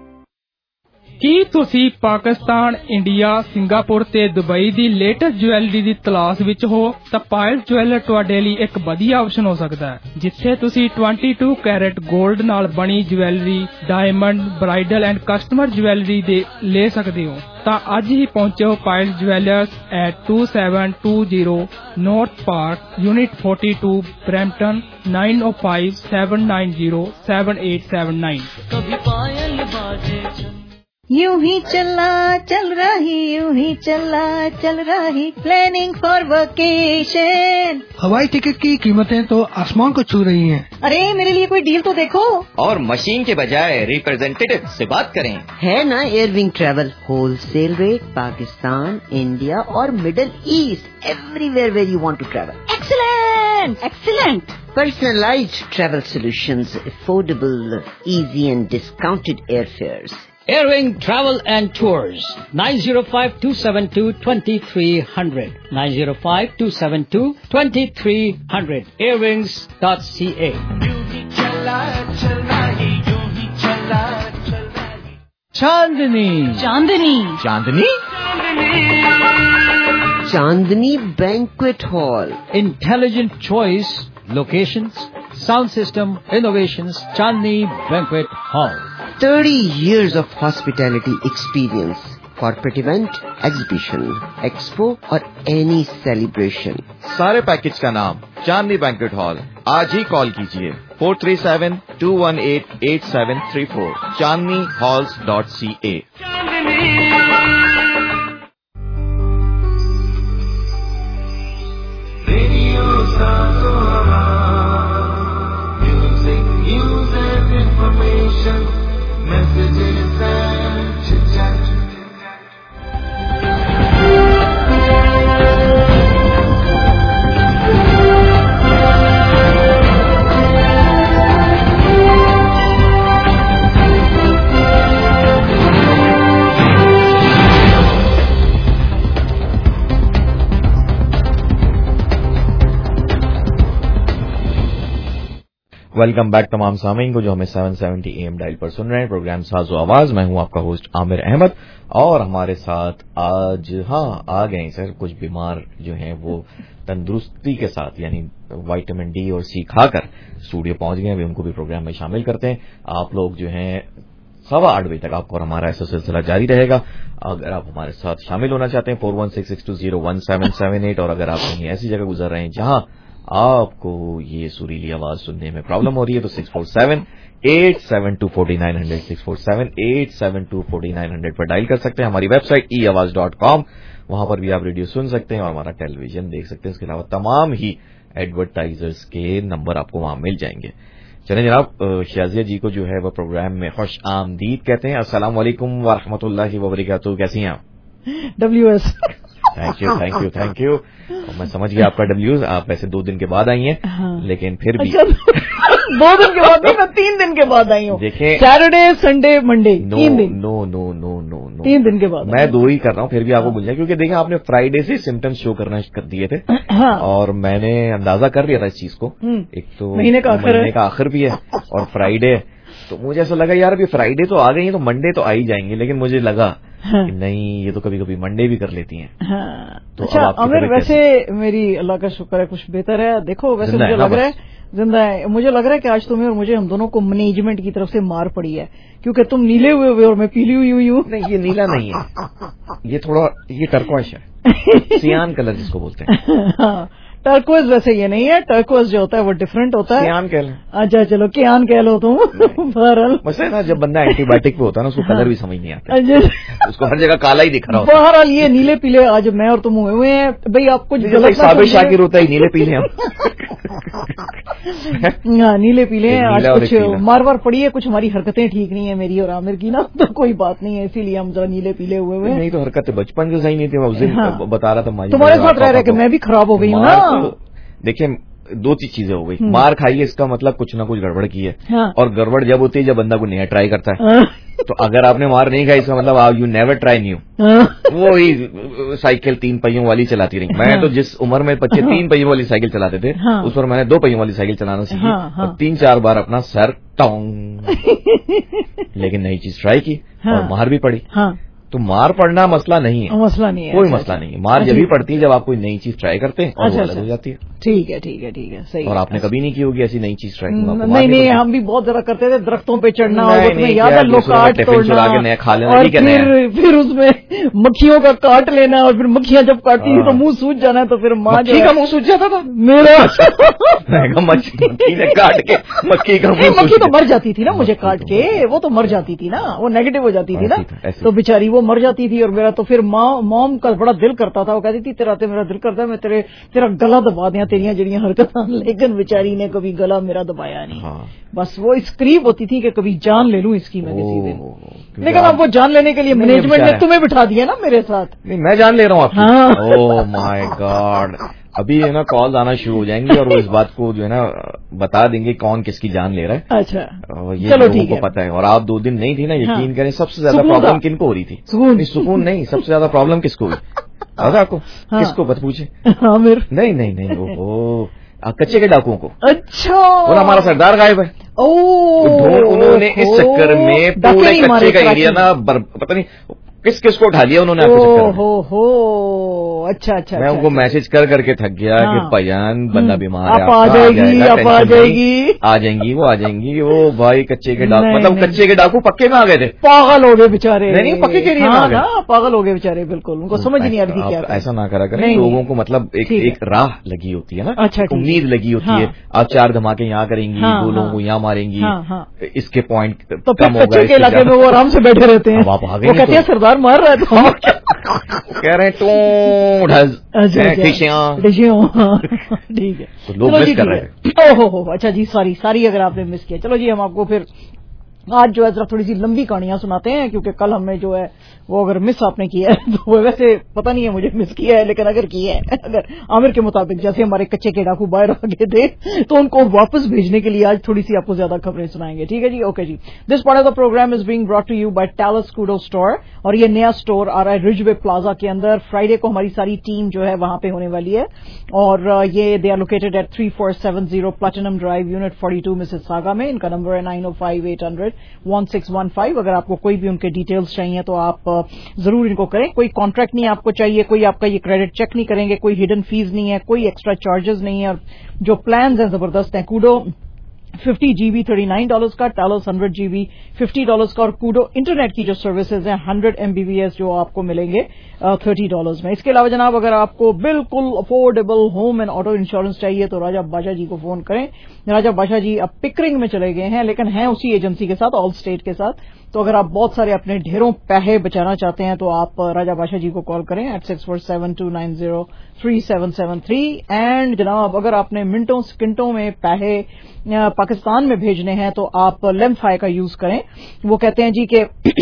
Speaker 16: ਕੀ ਤੁਸੀਂ ਪਾਕਿਸਤਾਨ, ਇੰਡੀਆ, ਸਿੰਗਾਪੁਰ ਤੇ ਦੁਬਈ ਦੀ ਲੇਟੈਸਟ ਜੁਐਲਰੀ ਦੀ ਤਲਾਸ਼ ਵਿੱਚ ਹੋ ਤਾਂ ਪਾਇਲ ਜੁਐਲਰ ਤੁਹਾਡੇ ਲਈ ਇੱਕ ਵਧੀਆ ਆਪਸ਼ਨ ਹੋ ਸਕਦਾ ਹੈ, ਜਿੱਥੇ ਤੁਸੀਂ ਬਾਈ ਕੈਰੇਟ 골ਡ ਨਾਲ ਬਣੀ jewellery, diamond, bridal and customer jewellery ਦੇ ਲੈ ਸਕਦੇ ਹੋ. ਤਾਂ ਅੱਜ ਹੀ ਪਹੁੰਚੋ Payal jewellers at two seven two zero north park, unit forty two, Brampton nine O five seven nine zero seven eight seven nine.
Speaker 5: कभी पायल बाजे
Speaker 13: यूं ही चला चल रही, यूं ही चला चल रही, प्लानिंग फॉर वेकेशन.
Speaker 3: हवाई टिकट की कीमतें तो आसमान को छू रही हैं.
Speaker 13: अरे मेरे लिए कोई डील तो देखो.
Speaker 14: और मशीन के बजाय रिप्रेजेंटेटिव से बात करें.
Speaker 1: है ना Airwing travel. Wholesale rate Pakistan, India और middle east, everywhere where you want to travel.
Speaker 13: Excellent excellent.
Speaker 1: Personalized travel solutions, affordable, easy and discounted airfares.
Speaker 6: Airwing Travel and Tours, nine zero five, two seven two, two three zero zero, nine zero five, two seven two, two three zero zero, airwings dot c a. Chandni.
Speaker 8: Chandni.
Speaker 14: Chandni?
Speaker 1: Chandni Banquet Hall.
Speaker 6: Intelligent choice, locations, sound system, innovations, Chandni Banquet Hall.
Speaker 1: thirty years of hospitality experience. Corporate event, exhibition, expo और any celebration.
Speaker 14: सारे package का नाम Chandni banquet hall. आज ही call कीजिए four three seven, two one eight, eight seven three four, chandni halls dot c a.
Speaker 5: Radio Sansora, music, news and information, messages and chit-chat.
Speaker 14: Welcome back तमाम सामीन को जो हमें seven seventy A M dial पर सुन रहे हैं. Programme साजो आवाज. मैं हूं आपका होस्ट आमिर अहमद और हमारे साथ आज हाँ आ गए सर कुछ बीमार जो हैं वो तंदुरुस्ती के साथ यानी विटामिन डी और सी खाकर स्टूडियो पहुंच गए. अभी उनको भी प्रोग्राम में शामिल करते हैं. आप लोग जो हैं सवा आठ बजे तक आपको और हमारा ऐसा सिलसिला जारी रहेगा. अगर आप हमारे साथ शामिल होना चाहते हैं four one six six two zero one seven seven eight और अगर आप कहीं ऐसी जगह गुजर रहे हैं जहां आपको ये सुरीली आवाज सुनने में प्रॉब्लम हो रही है तो six four seven eight seven two forty nine hundred six four seven eight seven two forty nine hundred पर डायल कर सकते हैं. हमारी वेबसाइट ई आवाज डॉट कॉम, वहां पर भी आप रेडियो सुन सकते हैं और हमारा टेलीविजन देख सकते हैं. इसके अलावा तमाम ही एडवर्टाइजर्स के नंबर आपको वहां मिल जाएंगे. चलें जनाब, शाजिया जी को जो है वो प्रोग्राम में खुश आमदीद कहते हैं. अस्सलाम वालेकुम व रहमतुल्लाहि व बरकातहू. कैसी हैं आप?
Speaker 17: W S.
Speaker 14: Thank you thank you thank you. मैं समझ गया आपका डब्ल्यू. आप वैसे दो दिन के बाद आई हैं. हाँ. लेकिन फिर भी
Speaker 17: अच्छा, दो दिन के बाद नहीं, मैं तीन दिन के बाद आई हूँ.
Speaker 14: देखें
Speaker 17: सैटरडे संडे मंडे तीन दिन.
Speaker 14: No no no no no
Speaker 17: तीन दिन के बाद
Speaker 14: मैं दो ही कर रहा हूँ. फिर भी आपको भूल जाए क्योंकि देखें आपने फ्राइडे से सिम्टम्स शो करना कर दिए थे. हाँ. और मैंने अंदाजा कर लिया था इस चीज को. एक तो
Speaker 17: महीने का आखिर
Speaker 14: महीने का आखिर भी है और फ्राइडे तो मुझे ऐसा लगा यार अभी फ्राइडे तो आ गई है तो मंडे तो आ ही जाएंगे. लेकिन मुझे लगा हाँ. कि नहीं ये तो कभी कभी मंडे भी कर लेती हैं.
Speaker 17: हाँ. तो अच्छा अमीर वैसे मेरी अल्लाह का शुक्र है कुछ बेहतर है. देखो वैसे मुझे लग रहा है जिंदा है. मुझे लग रहा है कि आज तुम्हें और मुझे हम दोनों को मैनेजमेंट की तरफ से मार पड़ी है क्योंकि तुम नीले हुए हुए और मैं पीली हुई हुई हूँ.
Speaker 14: नहीं ये नीला नहीं है, ये थोड़ा ये टर्कोइश है. सियान कलर जिसको बोलते हैं.
Speaker 17: टर्कोइज वैसे ये नहीं है. टर्कोइज जो होता है वो डिफरेंट होता है.
Speaker 14: कियान कह लो.
Speaker 17: अच्छा चलो कियान कह लो तुम. बहरहाल
Speaker 14: वैसे ना जब बंदा एंटीबायोटिक पे होता है ना उसको हाँ. कलर भी समझ नहीं आता. उसको हर जगह काला ही दिख रहा होता है.
Speaker 17: बहरहाल ये नीले पीले आज मैं और तुम हुए हुए हैं भाई. आपको
Speaker 14: साबिर शाकिर होता है नीले पीले हम.
Speaker 17: हाँ नीले पीले हैं आज. कुछ मार मार पड़ी है, कुछ हमारी हरकतें ठीक नहीं है मेरी और आमिर की ना, तो कोई बात नहीं है इसीलिए हम जरा नीले पीले हुए हुए.
Speaker 14: नहीं तो हरकतें बचपन से सही नहीं थी. मैं उस दिन बता रहा था
Speaker 17: तुम्हारे साथ रह रहे कि मैं भी खराब हो गई हूँ ना.
Speaker 14: देखिए दो तीन चीजें हो गई. मार खाई है इसका मतलब कुछ ना कुछ गड़बड़ की है.
Speaker 17: हाँ.
Speaker 14: और गड़बड़ जब होती है जब बंदा को नया ट्राई करता है. हाँ. तो अगर आपने मार नहीं खाई इसका मतलब यू नेवर ट्राई न्यू. वो ही साइकिल तीन पहियों वाली चलाती रही. मैं हाँ. तो जिस उम्र में बच्चे हाँ. तीन पहियों वाली साइकिल चलाते थे हाँ. उस पर मैंने दो पहियों वाली साइकिल चलाना सीखी हाँ. और तीन चार बार अपना सर टोंग. लेकिन नई चीज ट्राई की और मार भी पड़ी. तो मार पड़ना मसला नहीं है.
Speaker 17: मसला नहीं है.
Speaker 14: कोई मसला नहीं है. मार जब भी पड़ती है जब आप कोई नई चीज ट्राई करते हैं और वो अलग हो जाती है.
Speaker 17: ठीक है ठीक है ठीक है सही.
Speaker 14: और आपने कभी नहीं की होगी ऐसी नई चीज ट्राई.
Speaker 17: नहीं नहीं हम भी बहुत ज्यादा करते थे. दरख्तों पे चढ़ना और उसमें याद है लोग काट तोड़ना
Speaker 14: नया खा लेना
Speaker 17: और फिर फिर उसमें मक्खियों का काट लेना और फिर मक्खियां जब काटती थी तो मुंह सूज जाना है तो फिर माँ
Speaker 14: मक्खी का मुंह सूज जाता था
Speaker 17: मेरा.
Speaker 14: मक्खी ने काट के मक्खी का मुंह.
Speaker 17: मक्खी तो मर जाती थी ना मुझे काट के. वो तो मर जाती थी ना, वो नेगेटिव हो जाती थी ना तो बेचारी वो मर जाती थी. और मेरा तो फिर माँ मॉम का बड़ा दिल करता था. वो कहती थी तेरा तो मेरा दिल करता है मैं तेरे तेरा गला दबा दिया तेरिया जड़ियां हरकत. लेकिन बेचारी ने कभी गला मेरा दबाया नहीं. हाँ. बस वो इस करीब होती थी कि कभी जान ले लूं इसकी मैं किसी दिन. लेकिन अब वो जान लेने के लिए मैनेजमेंट ने तुम्हें बिठा दिया ना मेरे साथ.
Speaker 14: नहीं मैं जान ले रहा हूँ आपकी. Oh my God.
Speaker 4: ابھی ہے نا کال آنا شروع ہو جائیں گی اور وہ اس بات کو جو ہے نا بتا دیں گے کون کس کی جان لے رہا ہے.
Speaker 17: اچھا
Speaker 4: یہ لوگوں کو پتا ہے. اور آپ دو دن نہیں تھی نا, یقین کریں سب سے زیادہ پرابلم کن کو ہو رہی تھی؟ سکون نہیں, سب سے زیادہ پرابلم کس کو ہوئی آپ کو؟ کس کو بت پوچھے؟ نہیں نہیں نہیں وہ کچے کے ڈاکوؤں کو.
Speaker 17: اچھا
Speaker 4: اور ہمارا سردار غائب ہے. انہوں نے اس چکر میں پورے کچے کا ایریا نا پتہ نہیں کس کس کو اٹھا لیا انہوں نے.
Speaker 17: ہو ہو اچھا اچھا
Speaker 4: میں ان کو میسج کر کر کے تھک گیا کہ بھائیان بندہ بیمار ہے,
Speaker 17: آ جائے گی آپ آ جائے گی
Speaker 4: آ جائیں گی وہ آ جائیں گی. وہ بھائی کچے کے ڈاکو مطلب کچے کے ڈاکو پکے میں آ گئے تھے.
Speaker 17: پاگل ہو گئے بےچارے.
Speaker 4: نہیں پکے کے لیے
Speaker 17: پاگل ہو گئے بےچارے. بالکل ان کو سمجھ نہیں آتی کیا.
Speaker 4: ایسا نہ کرا کریں. لوگوں کو مطلب ایک راہ لگی ہوتی ہے نا, امید لگی ہوتی ہے. آپ چار دھماکے یہاں کریں گی, دو لوگوں کو یہاں ماریں گی, اس کے پوائنٹ کم ہو گئے.
Speaker 17: علاقے میں وہ آرام سے بیٹھے رہتے ہیں. وہ کہتے ہیں سردار مار رہا ہے تو
Speaker 4: کہہ رہے
Speaker 17: ٹھیک ہے
Speaker 4: لوگ مس کر رہے ہیں.
Speaker 17: او ہو اچھا جی سوری ساری اگر آپ نے مس کیا. چلو جی ہم آپ کو پھر آج جو ہے ذرا تھوڑی سی لمبی کہانیاں سناتے ہیں کیونکہ کل ہم نے جو ہے وہ اگر مس آپ نے کیا ہے تو وہ ویسے پتہ نہیں ہے مجھے مس کیا ہے, لیکن اگر کیا ہے اگر عامر کے مطابق جیسے ہمارے کچے کے ڈاکو باہر آ گئے تھے تو ان کو واپس بھیجنے کے لیے آج تھوڑی سی آپ کو زیادہ خبریں سنائیں گے. ٹھیک ہے جی اوکے جی. This part of the programme is being brought to you by Telus Koodo store, اور یہ نیا اسٹور آ رہا ہے رج وے پلازا کے اندر. فرائیڈے کو ہماری ساری ٹیم جو ہے وہاں پہ ہونے والی ہے, اور یہ they are located at three four seven zero Platinum Drive unit forty two Mississauga میں. ان کا نمبر ہے nine O five eight hundred one six one five. اگر آپ کو کوئی بھی ان کے ڈیٹیلز چاہیے تو آپ ضرور ان کو کریں. کوئی کانٹریکٹ نہیں آپ کو چاہیے, کوئی آپ کا یہ کریڈٹ چیک نہیں کریں گے, کوئی ہڈن فیس نہیں ہے, کوئی ایکسٹرا چارجز نہیں ہے, اور جو پلانز ہیں زبردست ہیں. Koodo fifty G B thirty nine dollars کا, Telus hundred G B fifty dollars کا, اور کوڈو انٹرنیٹ کی جو سروسز ہیں hundred M B P S جو آپ کو ملیں گے تھرٹی ڈالرز میں. اس کے علاوہ جناب اگر آپ کو بالکل affordable home and auto insurance چاہیے تو راجہ بادشاہ جی کو فون کریں. راجہ بادشاہ جی اب پکرنگ میں چلے گئے ہیں لیکن ہیں اسی ایجنسی کے ساتھ, آل اسٹیٹ کے ساتھ. تو اگر آپ بہت سارے اپنے ڈھیروں پیسے بچانا چاہتے ہیں تو آپ راجہ بادشاہ جی کو کال کریں at six four seven two nine zero three seven seven three. And جناب اگر آپ نے منٹوں سیکنڈوں میں پیسے پاکستان میں بھیجنے ہیں تو آپ لیمفائی کا یوز کریں. وہ کہتے ہیں جی کہ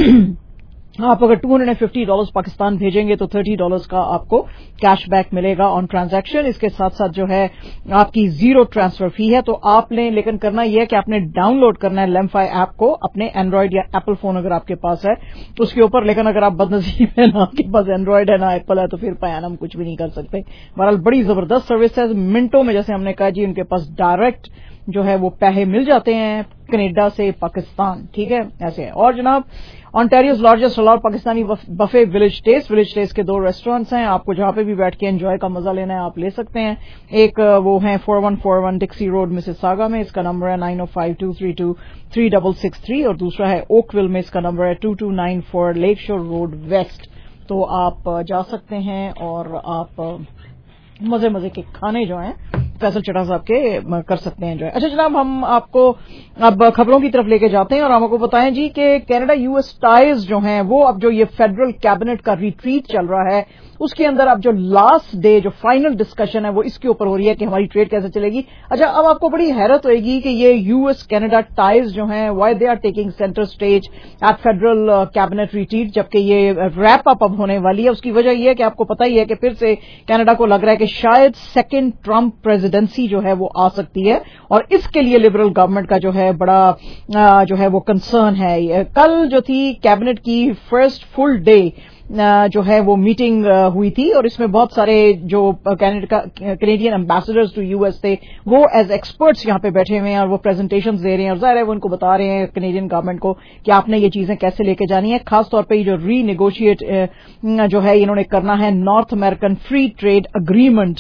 Speaker 17: آپ اگر two hundred and fifty dollars Pakistan بھیجیں گے تو تھرٹی ڈالرز کا آپ کو کیش بیک ملے گا آن ٹرانزیکشن. اس کے ساتھ ساتھ جو ہے آپ کی زیرو ٹرانسفر فی ہے. تو آپ نے لیکن کرنا یہ ہے کہ آپ نے ڈاؤن لوڈ کرنا ہے لیمفائی ایپ کو اپنے اینڈرائڈ یا ایپل فون اگر آپ کے پاس ہے اس کے اوپر. لیکن اگر آپ بدنصیب ہے نا آپ کے پاس اینڈرائڈ ہے نا ایپل ہے تو پھر پیان ہم کچھ بھی نہیں کر سکتے. بہرحال بڑی زبردست سروس ہے. منٹوں میں جیسے ہم نے کہا جی ان کے پاس ڈائریکٹ جو ہے وہ پیسے مل جاتے ہیں کینیڈا سے پاکستان. ٹھیک ہے ایسے ہے. اور جناب Ontario's largest allowed Pakistani buffet Village Taste. Village Taste کے دو ریسٹورینٹس ہیں. آپ کو جہاں پہ بھی بیٹھ کے انجوائے کا مزہ لینا ہے آپ لے سکتے ہیں. ایک وہ ہیں four one four one Dixie Road Mississauga میں, اس کا نمبر ہے nine O five two three two three double six three, اور دوسرا ہے اوک ویل میں, اس کا نمبر ہے two two nine four Lakeshore Road West. تو آپ جا سکتے ہیں اور آپ مزے مزے کے کھانے جو ہیں فیصل چٹا صاحب کے کر سکتے ہیں جو ہے. اچھا جناب ہم آپ کو اب خبروں کی طرف لے کے جاتے ہیں اور ہم آپ کو بتائیں جی کہ کینیڈا یو ایس ٹائز جو ہیں وہ اب جو یہ فیڈرل کیبنٹ کا ریٹریٹ چل رہا ہے اس کے اندر اب جو لاسٹ ڈے جو فائنل ڈسکشن ہے وہ اس کے اوپر ہو رہی ہے کہ ہماری ٹریڈ کیسے چلے گی. اچھا اب آپ کو بڑی حیرت ہوئے گی کہ یہ یو ایس کینیڈا ٹائز جو ہیں why they are taking centre stage at federal cabinet retreat, جبکہ یہ ریپ اپ اب ہونے والی ہے. اس کی وجہ یہ ہے کہ آپ کو پتہ ہی ہے کہ پھر سے کینیڈا کو لگ رہا ہے کہ شاید سیکنڈ ٹرمپ پریزیڈنسی جو ہے وہ آ سکتی ہے, اور اس کے لیے لبرل گورنمنٹ کا جو ہے بڑا جو ہے وہ کنسرن ہے. کل جو تھی کیبنٹ کی فرسٹ فل ڈے جو ہے وہ میٹنگ ہوئی تھی, اور اس میں بہت سارے جو Canadian ambassadors to U S تھے وہ ایز ایکسپرٹس یہاں پہ بیٹھے ہوئے ہیں اور وہ پریزنٹیشنز دے رہے ہیں, اور ظاہر ہے وہ ان کو بتا رہے ہیں کینیڈین گورنمنٹ کو کہ آپ نے یہ چیزیں کیسے لے کے جانی ہے. خاص طور پہ یہ جو ری نیگوشیٹ جو ہے انہوں نے کرنا ہے North American free trade agreement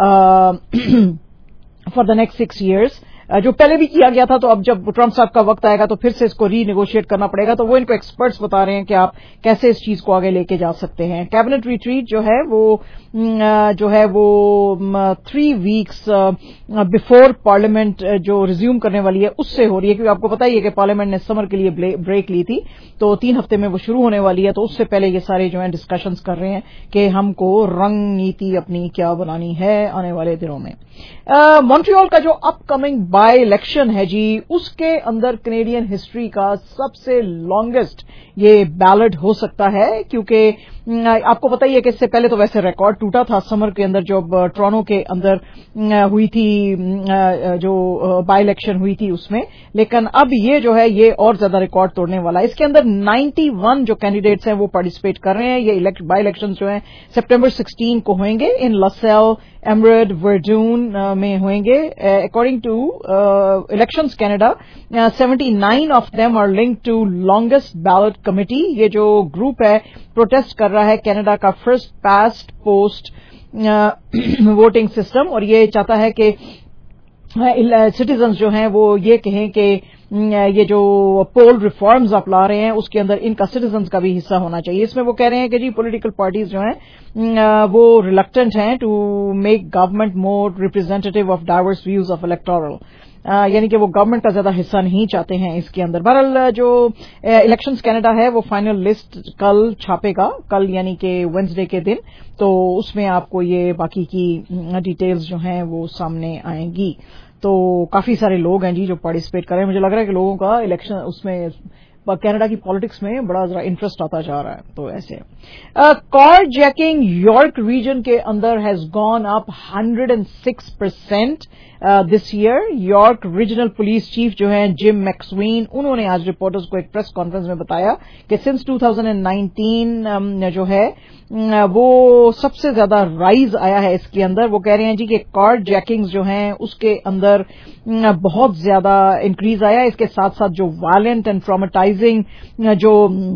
Speaker 17: for the next six years, جو پہلے بھی کیا گیا تھا. تو اب جب ٹرمپ صاحب کا وقت آئے گا تو پھر سے اس کو ری نیگوشیٹ کرنا پڑے گا. تو وہ ان کو ایکسپرٹس بتا رہے ہیں کہ آپ کیسے اس چیز کو آگے لے کے جا سکتے ہیں. کیبنٹ ریٹریٹ جو ہے وہ جو ہے وہ تھری ویکس بفور پارلیمنٹ جو ریزیوم کرنے والی ہے اس سے ہو رہی ہے, کیونکہ آپ کو پتا ہی ہے کہ پارلیمنٹ نے سمر کے لیے بریک لی تھی تو تین ہفتے میں وہ شروع ہونے والی ہے. تو اس سے پہلے یہ سارے جو ہیں ڈسکشنز کر رہے ہیں کہ ہم کو رنگ نیتی اپنی کیا بنانی ہے آنے والے دنوں میں. مونٹریال کا جو اپ کمنگ بائی الیکشن ہے جی اس کے اندر کینیڈین ہسٹری کا سب سے لانگیسٹ یہ بیلٹ ہو سکتا ہے، کیونکہ آپ کو پتہ ہی ہے کہ اس سے پہلے تو ویسے ریکارڈ ٹوٹا تھا سمر کے اندر جب ٹورانٹو کے اندر ہوئی تھی جو بائی الیکشن ہوئی تھی اس میں، لیکن اب یہ جو ہے یہ اور زیادہ ریکارڈ توڑنے والا ہے. اس کے اندر نائنٹی ون جو کینڈیڈیٹس ہیں وہ پارٹیسپیٹ کر رہے ہیں. یہ بائی الیکشن جو ہیں سپٹمبر سکسٹین کو ہوئیں گے ان لاسیل ایمرڈ ورڈون میں ہوئیں گے. According to Elections Canada seventy nine of them are linked to longest ballot committee. یہ جو گروپ ہے پروٹیسٹ کر رہا ہے کینیڈا کا first past post voting system, اور یہ چاہتا ہے کہ سٹیزنز جو ہیں وہ یہ کہیں کہ یہ جو پول ریفارمز آپ لا رہے ہیں اس کے اندر ان کا سٹیزنز کا بھی حصہ ہونا چاہیے. اس میں وہ کہہ رہے ہیں کہ جی پولیٹیکل پارٹیز جو ہیں وہ ریلکٹنٹ ہیں to make government more representative of diverse views of electoral, یعنی کہ وہ گورنمنٹ کا زیادہ حصہ نہیں چاہتے ہیں اس کے اندر. بہرحال جو الیکشنز کینیڈا ہے وہ فائنل لسٹ کل چھاپے گا، کل یعنی کہ وینسڈے کے دن، تو اس میں آپ کو یہ باقی کی ڈیٹیلز جو ہیں وہ سامنے آئیں گی. تو کافی سارے لوگ ہیں جی جو پارٹیسپیٹ کر رہے ہیں. مجھے لگ رہا ہے کہ لوگوں کا الیکشن اس میں کینیڈا کی پالیٹکس میں بڑا ذرا انٹرسٹ آتا جا رہا ہے. تو ایسے کار جیکنگ یارک ریجن کے اندر has gone up hundred and six percent this year. York Regional Police chief جو ہیں جم میکسوین، انہوں نے آج رپورٹرز کو ایک پریس کانفرنس میں بتایا کہ سنس ٹو تھاؤزینڈ نائنٹین جو ہے وہ سب سے زیادہ رائز آیا ہے اس کے اندر. وہ کہہ رہے ہیں جی کہ کار جیکنگز جو ہیں اس کے اندر بہت زیادہ انکریز آیا. اس کے ساتھ ساتھ جو وائلنٹ اینڈ ٹرامیٹائزنگ جو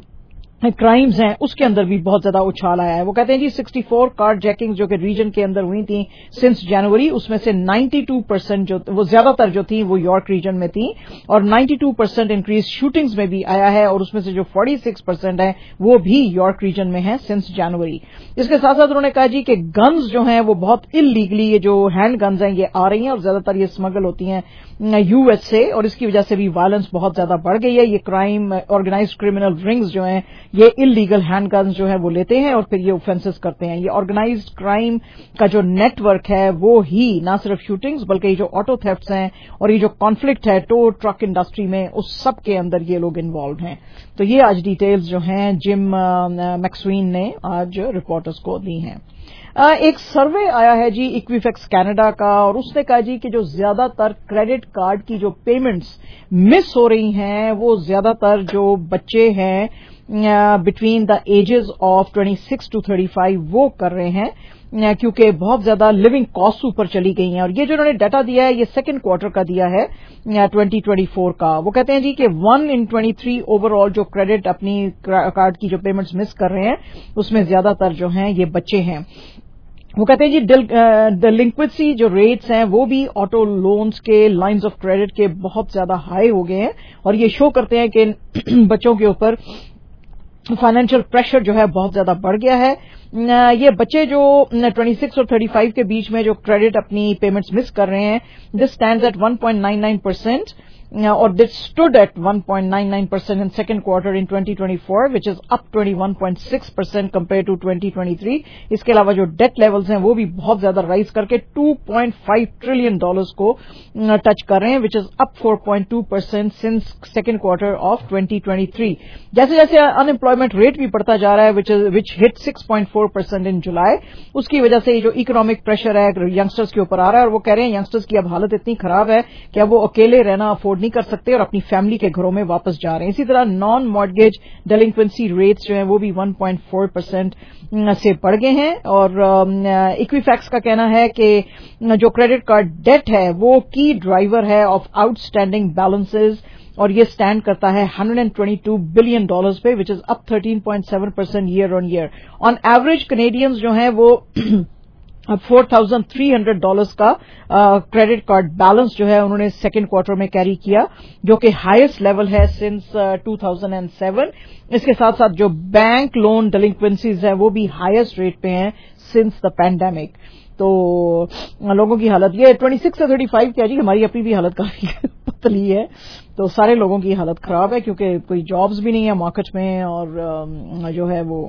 Speaker 17: کرائمز ہیں اس کے اندر بھی بہت زیادہ اچھال آیا ہے. وہ کہتے ہیں جی سکسٹی فور کار جیکنگ جو کہ ریجن کے اندر ہوئی تھیں سنس جنوری، اس میں سے نائنٹی ٹو پرسینٹ جو وہ زیادہ تر جو تھیں وہ یارک ریجن میں تھیں، اور ninety two percent increase shootings میں بھی آیا ہے، اور اس میں سے جو فورٹی سکس پرسینٹ ہے وہ بھی یارک ریجن میں ہیں سنس جنوری. اس کے ساتھ ساتھ انہوں نے کہا جی کہ گنز جو ہیں وہ بہت انلیگلی یہ جو ہینڈ گنز ہیں یہ آ رہی ہیں، اور زیادہ تر یہ اسمگل ہوتی ہیں یو ایس سے، اور اس کی وجہ سے بھی وائلنس بہت زیادہ بڑھ گئی ہے. یہ کرائم آرگنائزڈ کرمنل رنگز جو ہیں یہ انلیگل ہینڈ گنز جو ہے وہ لیتے ہیں اور پھر یہ اوفینسز کرتے ہیں. یہ آرگنائزڈ کرائم کا جو نیٹ ورک ہے وہ ہی نہ صرف شوٹنگز بلکہ یہ جو آٹو تھیفٹس ہیں اور یہ جو کانفلکٹ ہے ٹو ٹرک انڈسٹری میں اس سب کے اندر یہ لوگ انوالوڈ ہیں. تو یہ آج ڈیٹیلز جو ہیں جم میکسوین نے آج رپورٹرز کو دی ہیں. ایک سروے آیا ہے جی ایکویفیکس کینیڈا کا، اور اس نے کہا جی کہ جو زیادہ تر کریڈٹ کارڈ کی جو پیمنٹس مس ہو رہی ہیں وہ زیادہ تر جو بچے ہیں between the ages of twenty six to thirty five وہ کر رہے ہیں، کیونکہ بہت زیادہ لیونگ کاسٹ اوپر چلی گئی ہیں. اور یہ جو انہوں نے ڈیٹا دیا ہے یہ سیکنڈ کوارٹر کا دیا ہے ٹوئنٹی ٹوئنٹی فور کا. وہ کہتے ہیں جی کہ one in twenty three overall جو کریڈٹ اپنی کارڈ کی جو پیمنٹس مس کر رہے ہیں اس میں زیادہ تر جو ہیں یہ بچے ہیں. وہ کہتے ہیں جی ڈیلنکوینسی جو ریٹس ہیں وہ بھی آٹو لونز کے لائنز آف کریڈٹ کے بہت زیادہ ہائی ہو گئے ہیں، اور یہ شو کرتے ہیں کہ بچوں کے اوپر فائنینشیل پریشر جو ہے بہت زیادہ بڑھ گیا ہے. یہ بچے جو ٹوئنٹی سکس اور تھرٹی فائیو کے بیچ میں جو کریڈٹ اپنی پیمنٹس مس کر رہے ہیں this stands at one point nine nine percent اور that stood at one point nine nine percent in second quarter in twenty twenty four which is up twenty one point six percent compare to twenty twenty three. اس کے علاوہ جو date levels ہیں وہ بھی بہت زیادہ رائز کر کے two point five trillion dollars کو ٹچ کر رہے ہیں which is up four point two percent since second quarter of twenty twenty three. جیسے جیسے ان امپلائمنٹ ریٹ بھی بڑھتا جا رہا ہے which hit six point four percent in July, اس کی وجہ سے یہ جو اکنامک پریشر ہے ینگسٹرز کے اوپر آ رہا ہے، اور وہ کہہ رہے ہیں ینگسٹرز کی اب حالت اتنی خراب ہے کہ اب وہ اکیلے رہنا افورڈ نہیں کر سکتے اور اپنی فیملی کے گھروں میں واپس جا رہے ہیں. اسی طرح نان مارگیج ڈیلنکوینسی ریٹس جو ہیں وہ بھی ون پوائنٹ فور پرسینٹ سے بڑھ گئے ہیں. اور ایکویفیکس کا کہنا ہے کہ جو کریڈٹ کارڈ ڈیٹ ہے وہ کی ڈرائیور ہے آف آؤٹ اسٹینڈنگ بیلنسز، اور یہ اسٹینڈ کرتا ہے one hundred twenty two billion dollars پہ which is up thirteen point seven percent year on year. On average Canadians جو ہیں وہ four thousand three hundred dollars کا کریڈٹ کارڈ بیلنس جو ہے انہوں نے سیکنڈ کوارٹر میں کیری کیا، جو کہ ہائیسٹ لیول ہے سنس ٹو تھاؤزینڈ سیون. اس کے ساتھ ساتھ جو بینک لون ڈیلنکوینسیز ہیں وہ بھی ہائیسٹ ریٹ پہ ہیں سنس دا پینڈیمک. تو لوگوں کی حالت یہ ٹوئنٹی سکس سے تھرٹی فائیو کیا جی ہماری اپنی بھی حالت کافی پتلی ہے. تو سارے لوگوں کی حالت خراب ہے کیونکہ کوئی جابز بھی نہیں ہے مارکیٹ میں، اور جو ہے وہ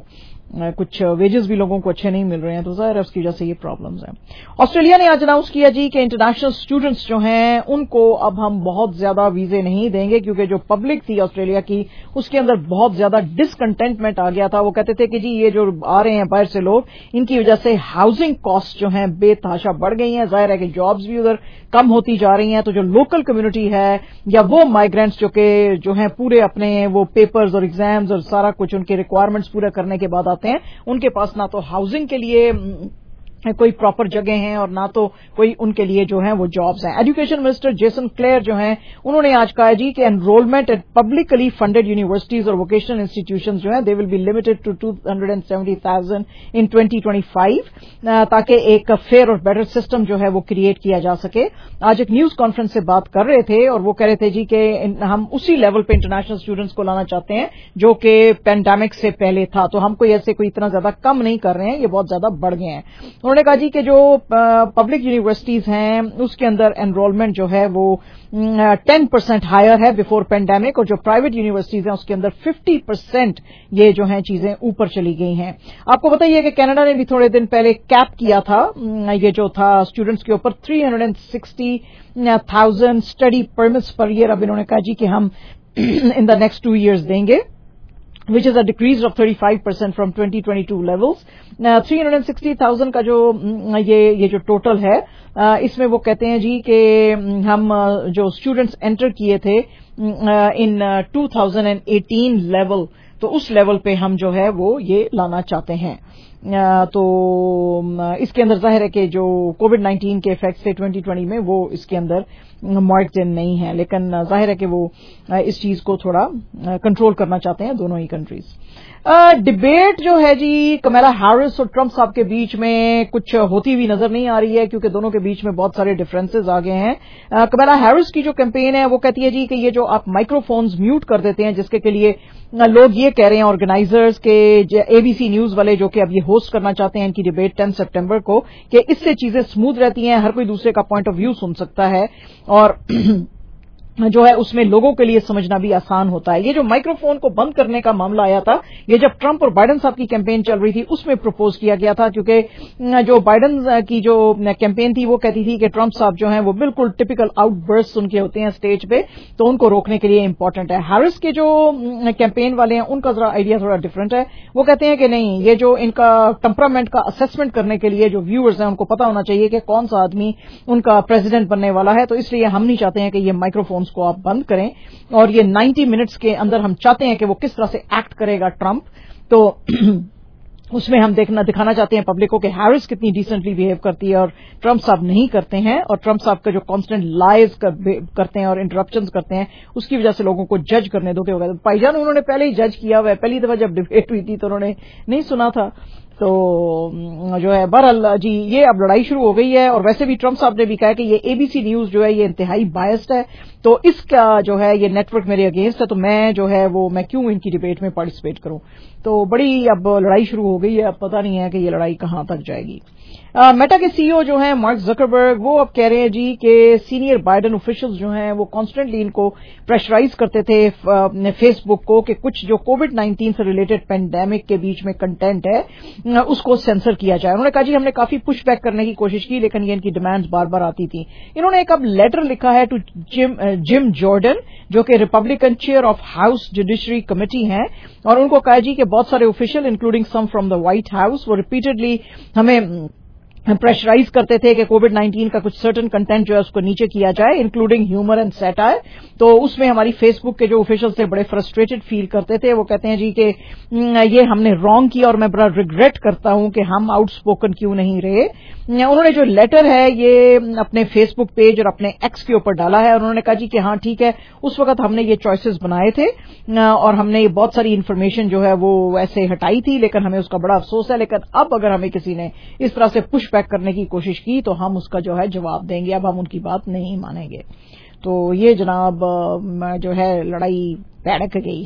Speaker 17: कुछ वेजेस भी लोगों को अच्छे नहीं मिल रहे हैं, तो ज़ाहिर है उसकी वजह से ये प्रॉब्लम्स हैं। ऑस्ट्रेलिया ने आज अनाउंस किया जी कि इंटरनेशनल स्टूडेंट्स जो हैं उनको अब हम बहुत ज्यादा वीजे नहीं देंगे, क्योंकि जो पब्लिक थी ऑस्ट्रेलिया की उसके अंदर बहुत ज्यादा डिसकंटेंटमेंट आ गया था। वो कहते थे कि जी ये जो आ रहे हैं बाहर से लोग, इनकी वजह से हाउसिंग कॉस्ट जो है बेतहाशा बढ़ गई हैं, जाहिर है कि जॉब्स भी उधर कम होती जा रही हैं। तो जो लोकल कम्युनिटी है या वो माइग्रेंट्स जो कि जो हैं पूरे अपने वो पेपर्स और एग्जाम्स और सारा कुछ उनके रिक्वायरमेंट्स पूरा करने के बाद आते हैं, उनके पास ना तो हाउसिंग के लिए कोई प्रॉपर जगह हैं और ना तो कोई उनके लिए जो है वो जॉब्स हैं। एजुकेशन मिनिस्टर जेसन क्लेयर जो हैं उन्होंने आज कहा जी कि enrolment at publicly funded universities और वोकेशनल इंस्टीट्यूशंस जो हैं they will be limited to two hundred seventy thousand in twenty twenty five, ताकि एक फेयर और बेटर सिस्टम जो है वो क्रिएट किया जा सके। आज एक न्यूज कॉन्फ्रेंस से बात कर रहे थे और वो कह रहे थे जी कि हम उसी लेवल पे इंटरनेशनल स्टूडेंट्स को लाना चाहते हैं जो कि पैंडेमिक से पहले था। तो हम कोई ऐसे कोई इतना ज्यादा कम नहीं कर रहे हैं, ये बहुत ज्यादा बढ़ गए हैं। उन्होंने कहा जी कि जो पब्लिक यूनिवर्सिटीज हैं उसके अंदर एनरोलमेंट जो है वो टेन परसेंट हायर है बिफोर पेंडेमिक, और जो प्राइवेट यूनिवर्सिटीज हैं उसके अंदर फिफ्टी परसेंट ये जो हैं चीजें ऊपर चली गई हैं। आपको बताइए कि कनाडा ने भी थोड़े दिन पहले कैप किया था ये जो था स्टूडेंट्स के ऊपर three hundred sixty thousand study permits per year. अब इन्होंने कहा जी कि हम in the next two years देंगे, which is a decrease of thirty-five percent from twenty twenty-two levels. uh, three hundred sixty thousand का जो ये ये जो टोटल है, uh, इसमें वो कहते हैं जी कि हम uh, जो स्टूडेंट्स एंटर किए थे in two thousand eighteen level, तो उस लेवल पे हम जो है वो ये लाना चाहते हैं। Uh, तो uh, इसके अंदर जाहिर है कि जो कोविड नाइन्टीन के इफेक्ट से ट्वेंटी ट्वेंटी में वो इसके अंदर मार्क्ड इन नहीं है, लेकिन uh, जाहिर है कि वो uh, इस चीज को थोड़ा कंट्रोल uh, करना चाहते हैं दोनों ही कंट्रीज। डिबेट uh, जो है जी कमला हैरिस और ट्रंप साहब के बीच में कुछ होती हुई नजर नहीं आ रही है, क्योंकि दोनों के बीच में बहुत सारे डिफरेंसेस आ गए हैं। uh, कमला हैरिस की जो कैंपेन है वो कहती है जी कि ये जो आप माइक्रोफोन्स म्यूट कर देते हैं, जिसके के लिए uh, लोग ये कह रहे हैं ऑर्गेनाइजर्स के एबीसी न्यूज वाले जो कि अब ये होस्ट करना चाहते हैं इनकी डिबेट टेन सितंबर को, कि इससे चीजें स्मूथ रहती हैं, हर कोई दूसरे का पॉइंट ऑफ व्यू सुन सकता है और जो है उसमें लोगों के लिए समझना भी आसान होता है। ये जो माइक्रोफोन को बंद करने का मामला आया था, ये जब ट्रंप और बाइडेन साहब की कैंपेन चल रही थी उसमें प्रपोज किया गया था, क्योंकि जो बाइडेन की जो कैंपेन थी वो कहती थी कि ट्रंप साहब जो हैं वो बिल्कुल टिपिकल आउटबर्स्ट उनके होते हैं स्टेज पे, तो उनको रोकने के लिए इंपॉर्टेंट है। हैरिस के जो कैंपेन वाले हैं उनका जरा आइडिया थोड़ा डिफरेंट है। वो कहते हैं कि नहीं, ये जो इनका टेम्परामेंट का असेसमेंट करने के लिए जो व्यूअर्स हैं उनको पता होना चाहिए कि कौन सा आदमी उनका प्रेसिडेंट बनने वाला है, तो इसलिए हम नहीं चाहते हैं कि ये माइक्रोफोन को आप बंद करें, और ये नाइन्टी मिनट्स के अंदर हम चाहते हैं कि वो किस तरह से एक्ट करेगा ट्रंप, तो उसमें हम देखना दिखाना चाहते हैं पब्लिक को कि हैरिस कितनी डिसेंटली बिहेव करती है और ट्रंप साहब नहीं करते हैं, और ट्रंप साहब का जो कांस्टेंट लाइज कर, करते हैं और इंटरप्शंस करते हैं, उसकी वजह से लोगों को जज करने दो कि भाईजान उन्होंने पहले ही जज किया हुआ है, पहली दफा जब डिबेट हुई थी तो उन्होंने नहीं सुना था। तो जो है बहरहाल जी ये अब लड़ाई शुरू हो गई है, और वैसे भी ट्रंप साहब ने भी कहा कि ये एबीसी न्यूज जो है ये इंतहाई बायस्ड है, तो इसका जो है ये नेटवर्क मेरे अगेंस्ट है, तो मैं जो है वो मैं क्यों इनकी डिबेट में पार्टिसिपेट करूं। तो बड़ी अब लड़ाई शुरू हो गई है, अब पता नहीं है कि ये लड़ाई कहां तक जाएगी। मेटा के सीईओ जो हैं मार्क जकरबर्ग, वो अब कह रहे हैं जी कि सीनियर बाइडेन ऑफिशियल्स जो हैं वो कॉन्स्टेंटली इनको प्रेशराइज करते थे फेसबुक को कि कुछ जो कोविड नाइन्टीन से रिलेटेड पेंडेमिक के बीच में कंटेंट है उसको सेंसर किया जाए। उन्होंने कहा जी हमने काफी पुश बैक करने की कोशिश की, लेकिन ये इनकी डिमांड्स बार बार आती थी। इन्होंने एक अब लेटर लिखा है टू जिम जिम जॉर्डन, जो कि Republican chair of House Judiciary Committee हैं, और उनको कहा जी कि बहुत सारे official including some from the White House वो रिपीटेडली हमें प्रेशराइज करते थे कि कोविड नाइन्टीन का कुछ सर्टन कंटेंट जो है उसको नीचे किया जाए, इंक्लूडिंग ह्यूमर एंड सैटायर। तो उसमें हमारी फेसबुक के जो ऑफिशियल्स थे बड़े फ्रस्ट्रेटेड फील करते थे। वो कहते हैं जी कि ये हमने रॉन्ग किया और मैं बड़ा रिग्रेट करता हूं कि हम आउटस्पोकन क्यों नहीं रहे। उन्होंने जो लेटर है ये अपने फेसबुक पेज और अपने एक्स के ऊपर डाला है, और उन्होंने कहा जी कि हाँ ठीक है, उस वक्त हमने ये चॉइसेस बनाए थे और हमने ये बहुत सारी इन्फॉर्मेशन जो है वो ऐसे हटाई थी, लेकिन हमें उसका बड़ा अफसोस है। लेकिन अब अगर हमें किसी ने इस तरह से पुश बैक करने की कोशिश की तो हम उसका जो है जवाब देंगे, अब हम उनकी बात नहीं मानेंगे। तो ये जनाब जो है लड़ाई भड़क गई है।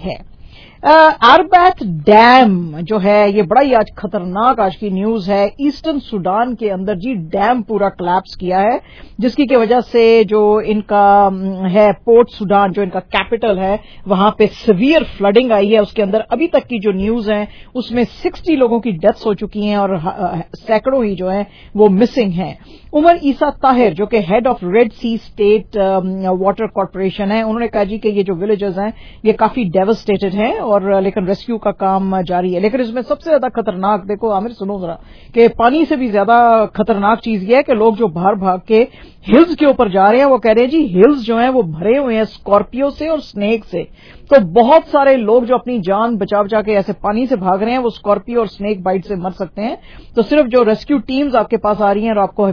Speaker 17: आरबैथ डैम जो है ये बड़ा ही आज खतरनाक आज की न्यूज है। ईस्टर्न सूडान के अंदर जी डैम पूरा कोलैप्स किया है, जिसकी की वजह से जो इनका है पोर्ट सूडान जो इनका कैपिटल है वहां पे सीवियर फ्लडिंग आई है। उसके अंदर अभी तक की जो न्यूज है उसमें साठ लोगों की डेथ्स हो चुकी हैं और सैकड़ों ही जो है वो मिसिंग हैं। उमर ईसा ताहिर जो कि head of Red Sea State Water Corporation है, उन्होंने कहा जी कि ये जो विलेजेस हैं ये काफी डेवस्टेटेड हैं और लेकिन रेस्क्यू का काम जारी है। लेकिन इसमें सबसे ज्यादा खतरनाक देखो आमिर सुनो जरा कि पानी से भी ज्यादा खतरनाक चीज ये है कि लोग जो बाहर भाग के हिल्स के ऊपर जा रहे हैं वो कह रहे हैं जी हिल्स जो हैं वो भरे हुए हैं स्कॉर्पियो से और स्नेक से। तो बहुत सारे लोग जो अपनी जान बचा बचा के ऐसे पानी से भाग रहे हैं वो स्कॉर्पियो और स्नेक बाइट से मर सकते हैं। तो सिर्फ जो रेस्क्यू टीम्स आपके पास आ रही हैं और आपको